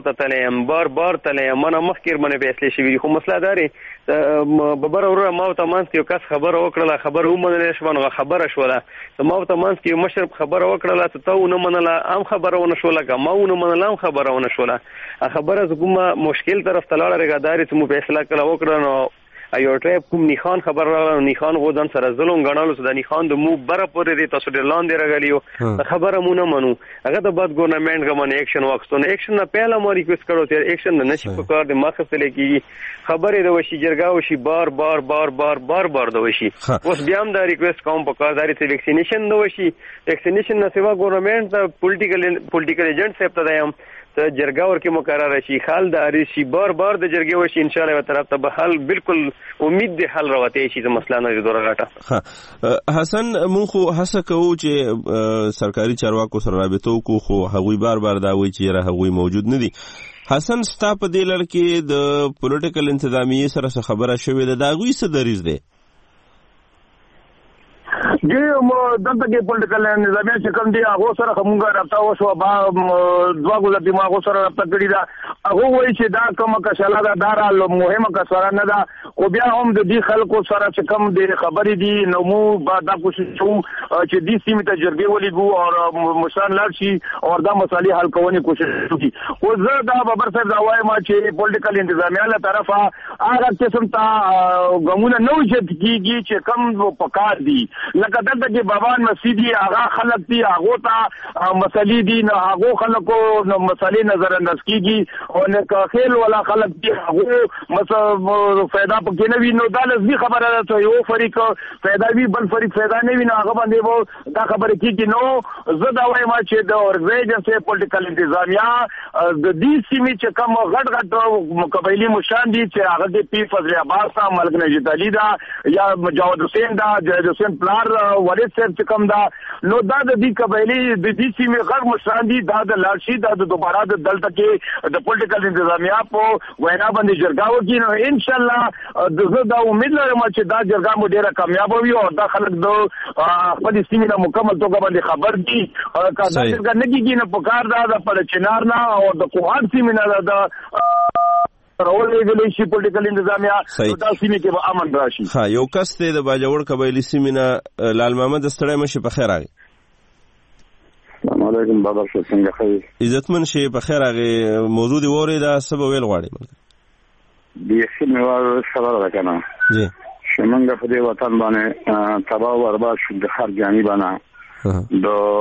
ته تلم بار بار تلم منه مخکې باندې فیصله شوې خو مسله داري ببر اوره ما ته مانس کې کس خبر وکړه خبر ومنل شو نو خبره شوله ما ته مانس کې مشر خبر وکړه ته تو نه منله ام خبرونه شوله ما ونه منله ام خبرونه شوله خبره کومه مشکل طرف ته لاړه رګداري ته مو فیصله کړه وکړه نو ایو ټریپ کوم نیخان خبر راغله نیخان غوډن سره ظلم غنالو سره نیخان د مو بره پورې دی تاسو ډیر لاندې راغلیو خبره مونږ منو هغه د بعد ګورنمنت غوونه اکشن واکستون اکشن نه پهلا مو ریکوست کړو چې اکشن نه نشي په کار د ماخصه لکېږي خبره د وشي جرګه وشي بار بار بار بار بار بار د وشي اوس بیا هم دا ریکوست کوم په کار داري چې ویکسینیشن نو وشي ویکسینیشن نه سیوا ګورنمنت پولیټیکل پولیټیکل ایجنټ سیب ته دایم ته جرګه ورکه مقرره شي خال د اړیشي بار بار د جرګه وشي ان شاء الله به طرف ته به حل بالکل امید دی حل راوته شي د مسله نه دوره غټه حسن مون خو هڅه کوو چې سرکاري چارواکو سره رابطه وکړو خو هغوی بار بار دا وایي چې هغوی موجود نه دي حسن ستا په دې لړ کې د پولیټیکل انتظامیه سره خبره شوې ده دا هغوی څه دریځ دی جی دلته کې پولیټیکل نظامیه چې کوم دي هغه سره کومه رابطه وشو با دوا ګولتي ما هغه سره رابطه کړی دا هغه وایي چې دا کومه کشاله دا دارا مهمه کسره نه ده او بیا هم د دې خلکو سره چې کوم دي خبرې دي نو مو با دا کوشش کوو چې دې سیمه ته جرګې ولېګو او مشان لاړ شي او دا مسالې حل کوونی کوشش وکړي او زه دا ببر صاحب دا وایم چې پولیټیکل انتظامیه له طرفه هغه قسم ته غمونه نو چې کیږي چې کم پکار دي لکه دلته کې بابان مسیدي هغه خلک دي هغه ته مسلې دي نه هغه خلکو نو مسلې نظر انداز کیږي او نه خیل ولا خلک دي هغه مثلا فائدہ پکې نه وي نو دا لږ خبره ده ته یو فریق فائدہ وي بل فریق فائدہ نه وي نو هغه باندې وو دا خبره کیږي نو زه دا وایم چې د اورګنایزیشن سے پولیټیکل انتظامیه د دې سیمې چې کوم غټ غټ قبایلی مشان دي چې هغه د پی فضل عباس صاحب ملک نجیب علي دا یا جواد حسین دا جواد حسین پلار ولید صاحب چې کوم دا نو دا د دې قبایلی د دې سیمې غټ مشان دي دا د لارشي دا د دوباره د دلته کې د پولیټیکل انتظامیه په وینا باندې جرګه وکړي نو ان شاء الله زه دا امید لرم چې دا جرګه مو ډیره کامیاب وي او دا خلک د خپل سیمې د مکمل توګه باندې خبر دي کا دا جرګه نه کیږي نه په کار دا د پر چنار نه او د کوهان سیمې نه دا راولې غلې شي پولیټیکل انتظامیه دا سیمې کې به امن راشي ها یو کس ته د باجوړ قبایلی سیمې نه لال محمد ستړی مشه په خیر راغی السلام علیکم بابا څنګه خیر عزتمن شي په خیر راغی موضوع دی وره دا سبب ویل غواړي دې سیمه واره خبره ده کنه جی شمنګ په دې وطن باندې تباہ او برباد شو د هر جانب باندې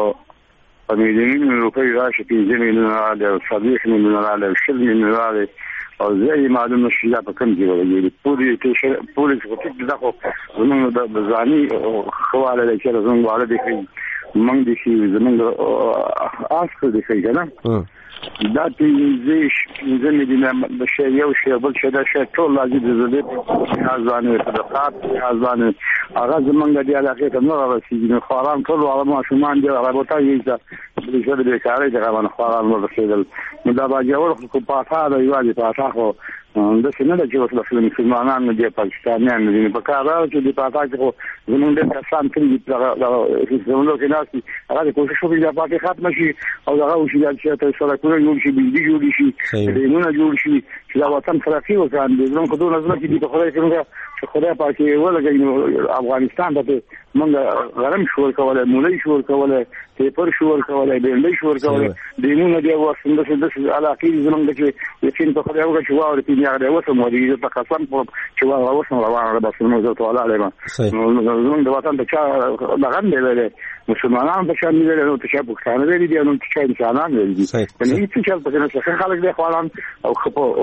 د امیدین روپی راشي چې زمينه د صدیق منه له شل منه او زي معلومه شي په کوم ځای ولګي پوری ته پوری څه دغه زمونږ د بزاني خواله له چې زمونږ والا دي موږ دي چې زمونږ اسکو دي کنه دا تیزیش زمینه به شی یو شی بل شی دا شی ټول لازم دي زده ازانه صدقات ازانه هغه زمونږ دی علاقه ته نو راځي نو خوران ټول علماء شومان دي رابطه یې چې د شر د کاري ځای باندې خوران نو رسیدل نو دا باجوړ خو په پاتہ دی واجب پاتہ خو د څنګه د چې وسله مسلمانانو د پاکستانیانو د په کار او چې د پاتہ کې زمونږ د کسان ټول د زمونږ کې ناسي هغه کوشش وکړي چې پاتې ختم شي او هغه وشي چې تاسو سره کوی جوړ شي بيدی جوړ شي د نو جوړ شي چې دا وطن ترقی وکړي د زمونږ په دغه ځل کې د خدای څنګه چې خدای پاکي ولګي افغانستان ته موږ غرم شو کوله مولای شو کوله پیپر شو کوله بیلې شو کوله د نو نه دی وسنده د علاقې زمونږ کې یقین په خدای وکړي چې واوري په یاره وسه مو دي د قسم په چې واوري وسه روانه ده بس نو زه تعالی علیه زمونږ د وطن ته دغه دی مسلمانان په شان دي نو چې پښتانه دي دي نو چې انسانان دي نو هیڅ څه په نه څه خلک دي خوالان او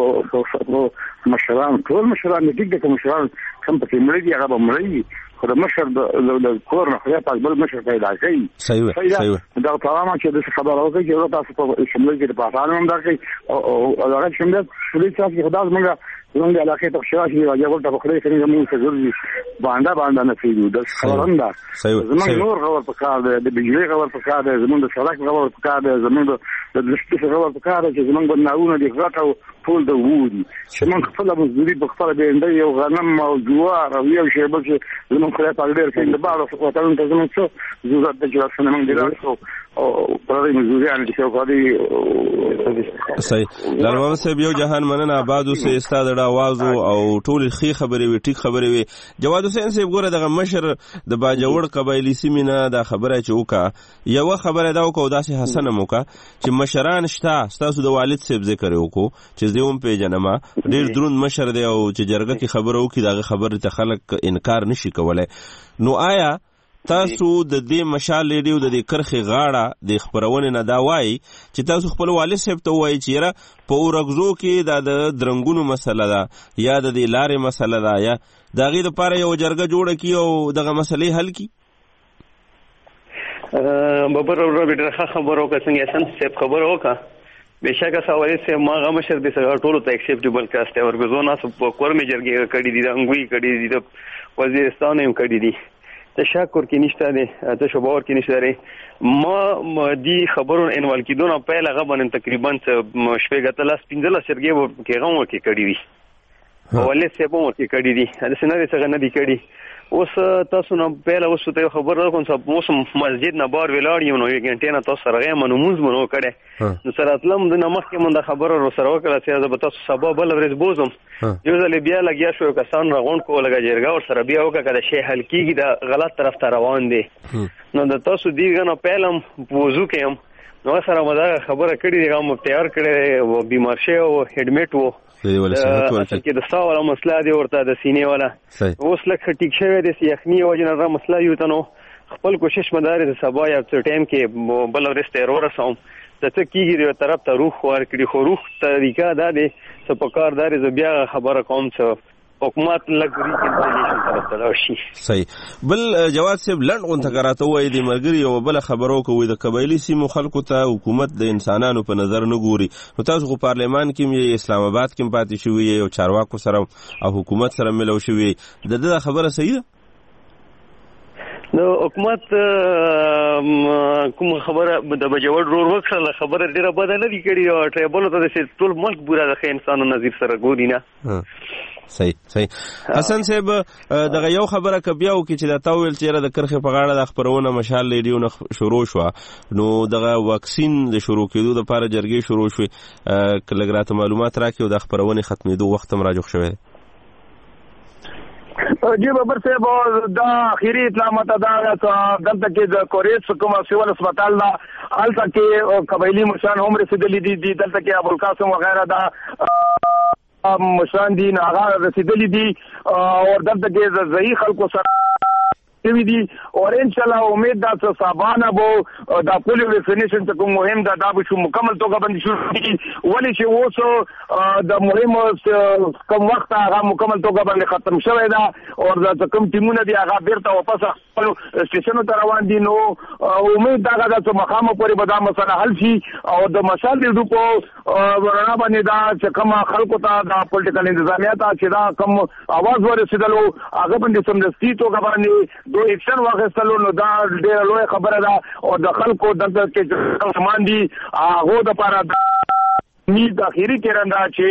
خو مشران ټول مشران دي دغه مشران کوم په مړي دي هغه مړي خو د مشر د کور نه خو په بل مشر پیدا کوي صحیح صحیح دا طالما چې د خبرو کوي چې تاسو په شمول کې د پاسانو هم درکې او هغه شمول شولې چې خدای زموږ زموږ علاقې ته شواشي راځي ورته په خله کې موږ څه ګرځي باندې باندې نه پیږو د خبرنده زموږ نور خبر په کار دی د بجلی خبر په کار دی زموږ د سړک خبر په کار دی زموږ د دستي خبر په کار دی چې زموږ بناونه دي غټو ټول د وودي چې موږ خپل مزدوري په خپل باندې یو غنم او جوار او یو شی بل چې زموږ خپل په ډېر کې د بار او وطن ته زموږ څه ضرورت د جوړښت موږ دی راځو پرې مزوريان چې کوي صحیح لالمام صاحب یو جهان مننه آبادو سه استاد د आवाज او ټول خي خبرې وي ټیک خبرې وي جواد حسین صاحب ګوره دغه مشر د باجوړ قبایلی سیمینه دا خبره چې وکا یو خبره دا وکاو داسې حسن موکا چې مشران شته تاسو د والد صاحب ذکر وکړو چې زوم پیژنما ډیر درون مشر دی او چې جرګه کې خبره وکي دا خبره ته خلک انکار نشي کولای نو آیا تاسو د دې مشال ریډیو د دې کرخي غاړه د خبرونه نه دا وایي چې تاسو خپل والد صاحب ته وایي چې را په ورغزو کې د درنګونو مسله ده یا د دې لارې مسله ده یا دا غي د پاره یو جرګه جوړه کی او دغه مسلې حل کی ببر ورو ډېر خبرو که څنګه سم صاحب خبرو وکړه بشکه سوالې سه ما غو مشر دي سره ټولو ته اکسپټیبل کاسته ورغزو نه په کور می جرګه کړي دي د انګوي کړي دي د وزیرستان هم کړي دي تشکر کې نشته دي ته شوبور کې نشته لري ما دي خبرونه انوال کې دونه پهله غبن تقریبا شپږ تلاس پنځه لسرګي کې غو کې کړي دي ولې سه به مو کې کړي دي د سيناري څنګه نه دي کړي اوس تاسو نه پهله اوس ته خبر راکون چې موسم مسجد نه بار ولاړ یو نو یو غنټه نه تاسو سره غو منوز منو کړي نو سره اتلم د نمخ کې مونږ خبر ورو سره وکړه چې زه به تاسو سبا بل ورځ بوزم یو ځل بیا لګیا شو کسان راغون کو لګا جرګه ور سره بیا وکړه چې شی حل کیږي د غلط طرف ته روان دي نو د تاسو دیګه نه پهلم وضو کوم نو سره مدا خبره کړې دی کوم تیار کړې او بیمار شه او هډمیټ وو دی ول صحت ورته کې د ساوله مسله دی ورته د سینې ولا اوس لکه ټیک شوی دی یخنی او جنره مسله یو تنو خپل کوشش مدار د سبا یا ټایم کې بل ورسته ورسوم د څه کیږي د طرف ته روح ورکړي خو روح طریقه دا دی چې په کار دار ز بیا خبره کوم چې حکومت لګري کې انټلیجنس طرف ته راشي صحیح بل جواد صاحب لند اون تکراته وای دی مرګري او بل خبرو کوي د قبایلی سیمو خلکو ته حکومت د انسانانو په نظر نه ګوري نو تاسو په پارلمان کې یې اسلام آباد کې پاتې شوی او چارواکو سره او حکومت سره ملو شوی د دې خبره صحیح ده نو حکومت کوم خبره د بجوړ رور وکړه خبره ډیره بده نه دی کړی او ټریبل ته د ټول ملک بورا د انسانو نظر سره ګوري نه صحیح صحیح حسن صاحب دغه یو خبره کبیاو کې چې دا تاویل چې د کرخه په غاړه د خبرونه مشال ریډیو نه شروع شو نو دغه واکسین د شروع کېدو د لپاره جرګې شروع شوې کلګرات معلومات راکې او د خبرونه ختمېدو وخت هم راجوخ شوی جی ببر صاحب دا اخیری اطلاع مته دا دلته کې د کوریس کوم سیول هسپتال دا الته کې قبایلی مشان هم رسیدلې دي دلته کې ابوالقاسم وغیرہ دا مشان دي هغه رسیدلې دي او دلته کې ځای خلکو سره ویدي اور ان شاء الله امید دا صابانه بو دا پولیو ویکسینیشن ته کوم مهم دا دا شو مکمل توګه باندې شو ولی چې وسو د مهم کوم وخت هغه مکمل توګه باندې ختم شوی دا او دا کوم ټیمونه دي هغه بیرته واپس خپل سټیشن ته روان دي نو امید دا دا چې مخامه پورې به دا مسله حل شي او د مشال دی په ورنا باندې دا چې کوم خلکو ته دا پولیټیکل انتظامیه ته چې دا کوم आवाज ورسېدلو هغه باندې سمدستي توګه باندې دو اکشن واخیستلو نو دا ډېر لوی خبره ده او د خلکو دلته کې سامان دي هغه د لپاره امید اخیری کېرنده چې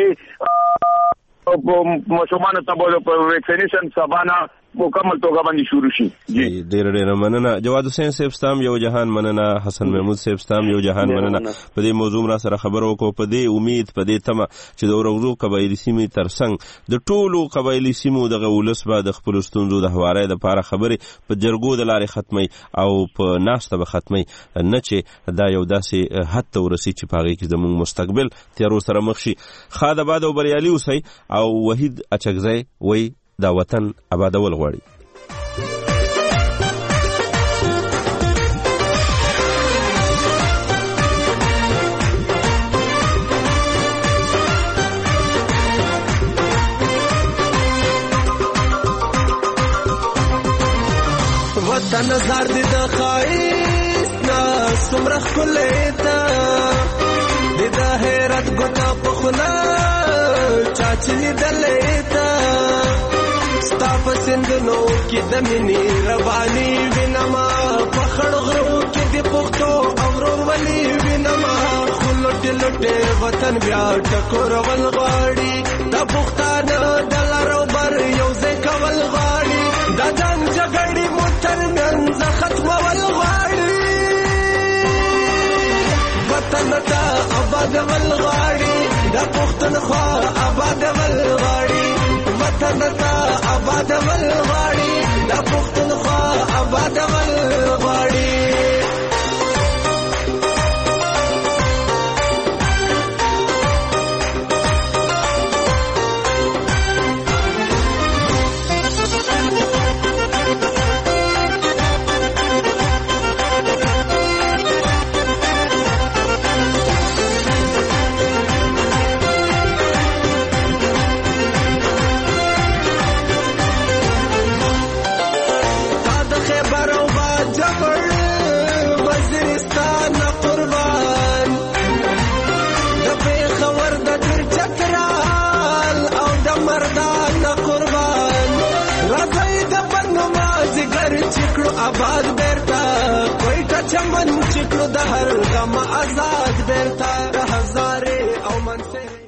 مشومان ته په ویکسینیشن سبانا مکمل توګه باندې شروع شي جی ډېر ډېر مننه جواد حسین صاحب ستام یو جهان مننه حسن محمود صاحب ستام یو جهان مننه په دې موضوع را سره خبرو کو په دې امید په دې تمه چې د ورغزو قبایلی سیمې ترڅنګ د ټولو قبایلی سیمو د ولس به د خپل ستونزو د هواري د لپاره خبرې په جرګو د لارې ختمي او په ناشته به ختمي نه چې دا یو داسې حد ته ورسي چې پاغي کې زموږ مستقبل تیارو سره مخ شي خاده باد او بریالي اوسئ او وحید اچکزی وای دا وطن آبادول غواړي وطن زار دي د خایس نا سمرخ کلیتا دي د هرت ګنا په خلا چاچني دلیتا ستا په سندنو کې د مینې رواني وینما په خړ غرو کې د پښتو اورور ولي وینما خلوټ لټه وطن بیا ټکور ول غاړي د پښتانه د لارو بر یو ځای کول غاړي د جنگ جګړې مو تر منځ ختم ول غاړي وطن ته آبادول غواړي د پښتونخوا آبادول غواړي وطن ته آبادول غواړي د پښتونخوا آبادول غواړي آباد بیرتا کوئټه چمن چکړو د هر غم آزاد بیرتا د هزارې او منصور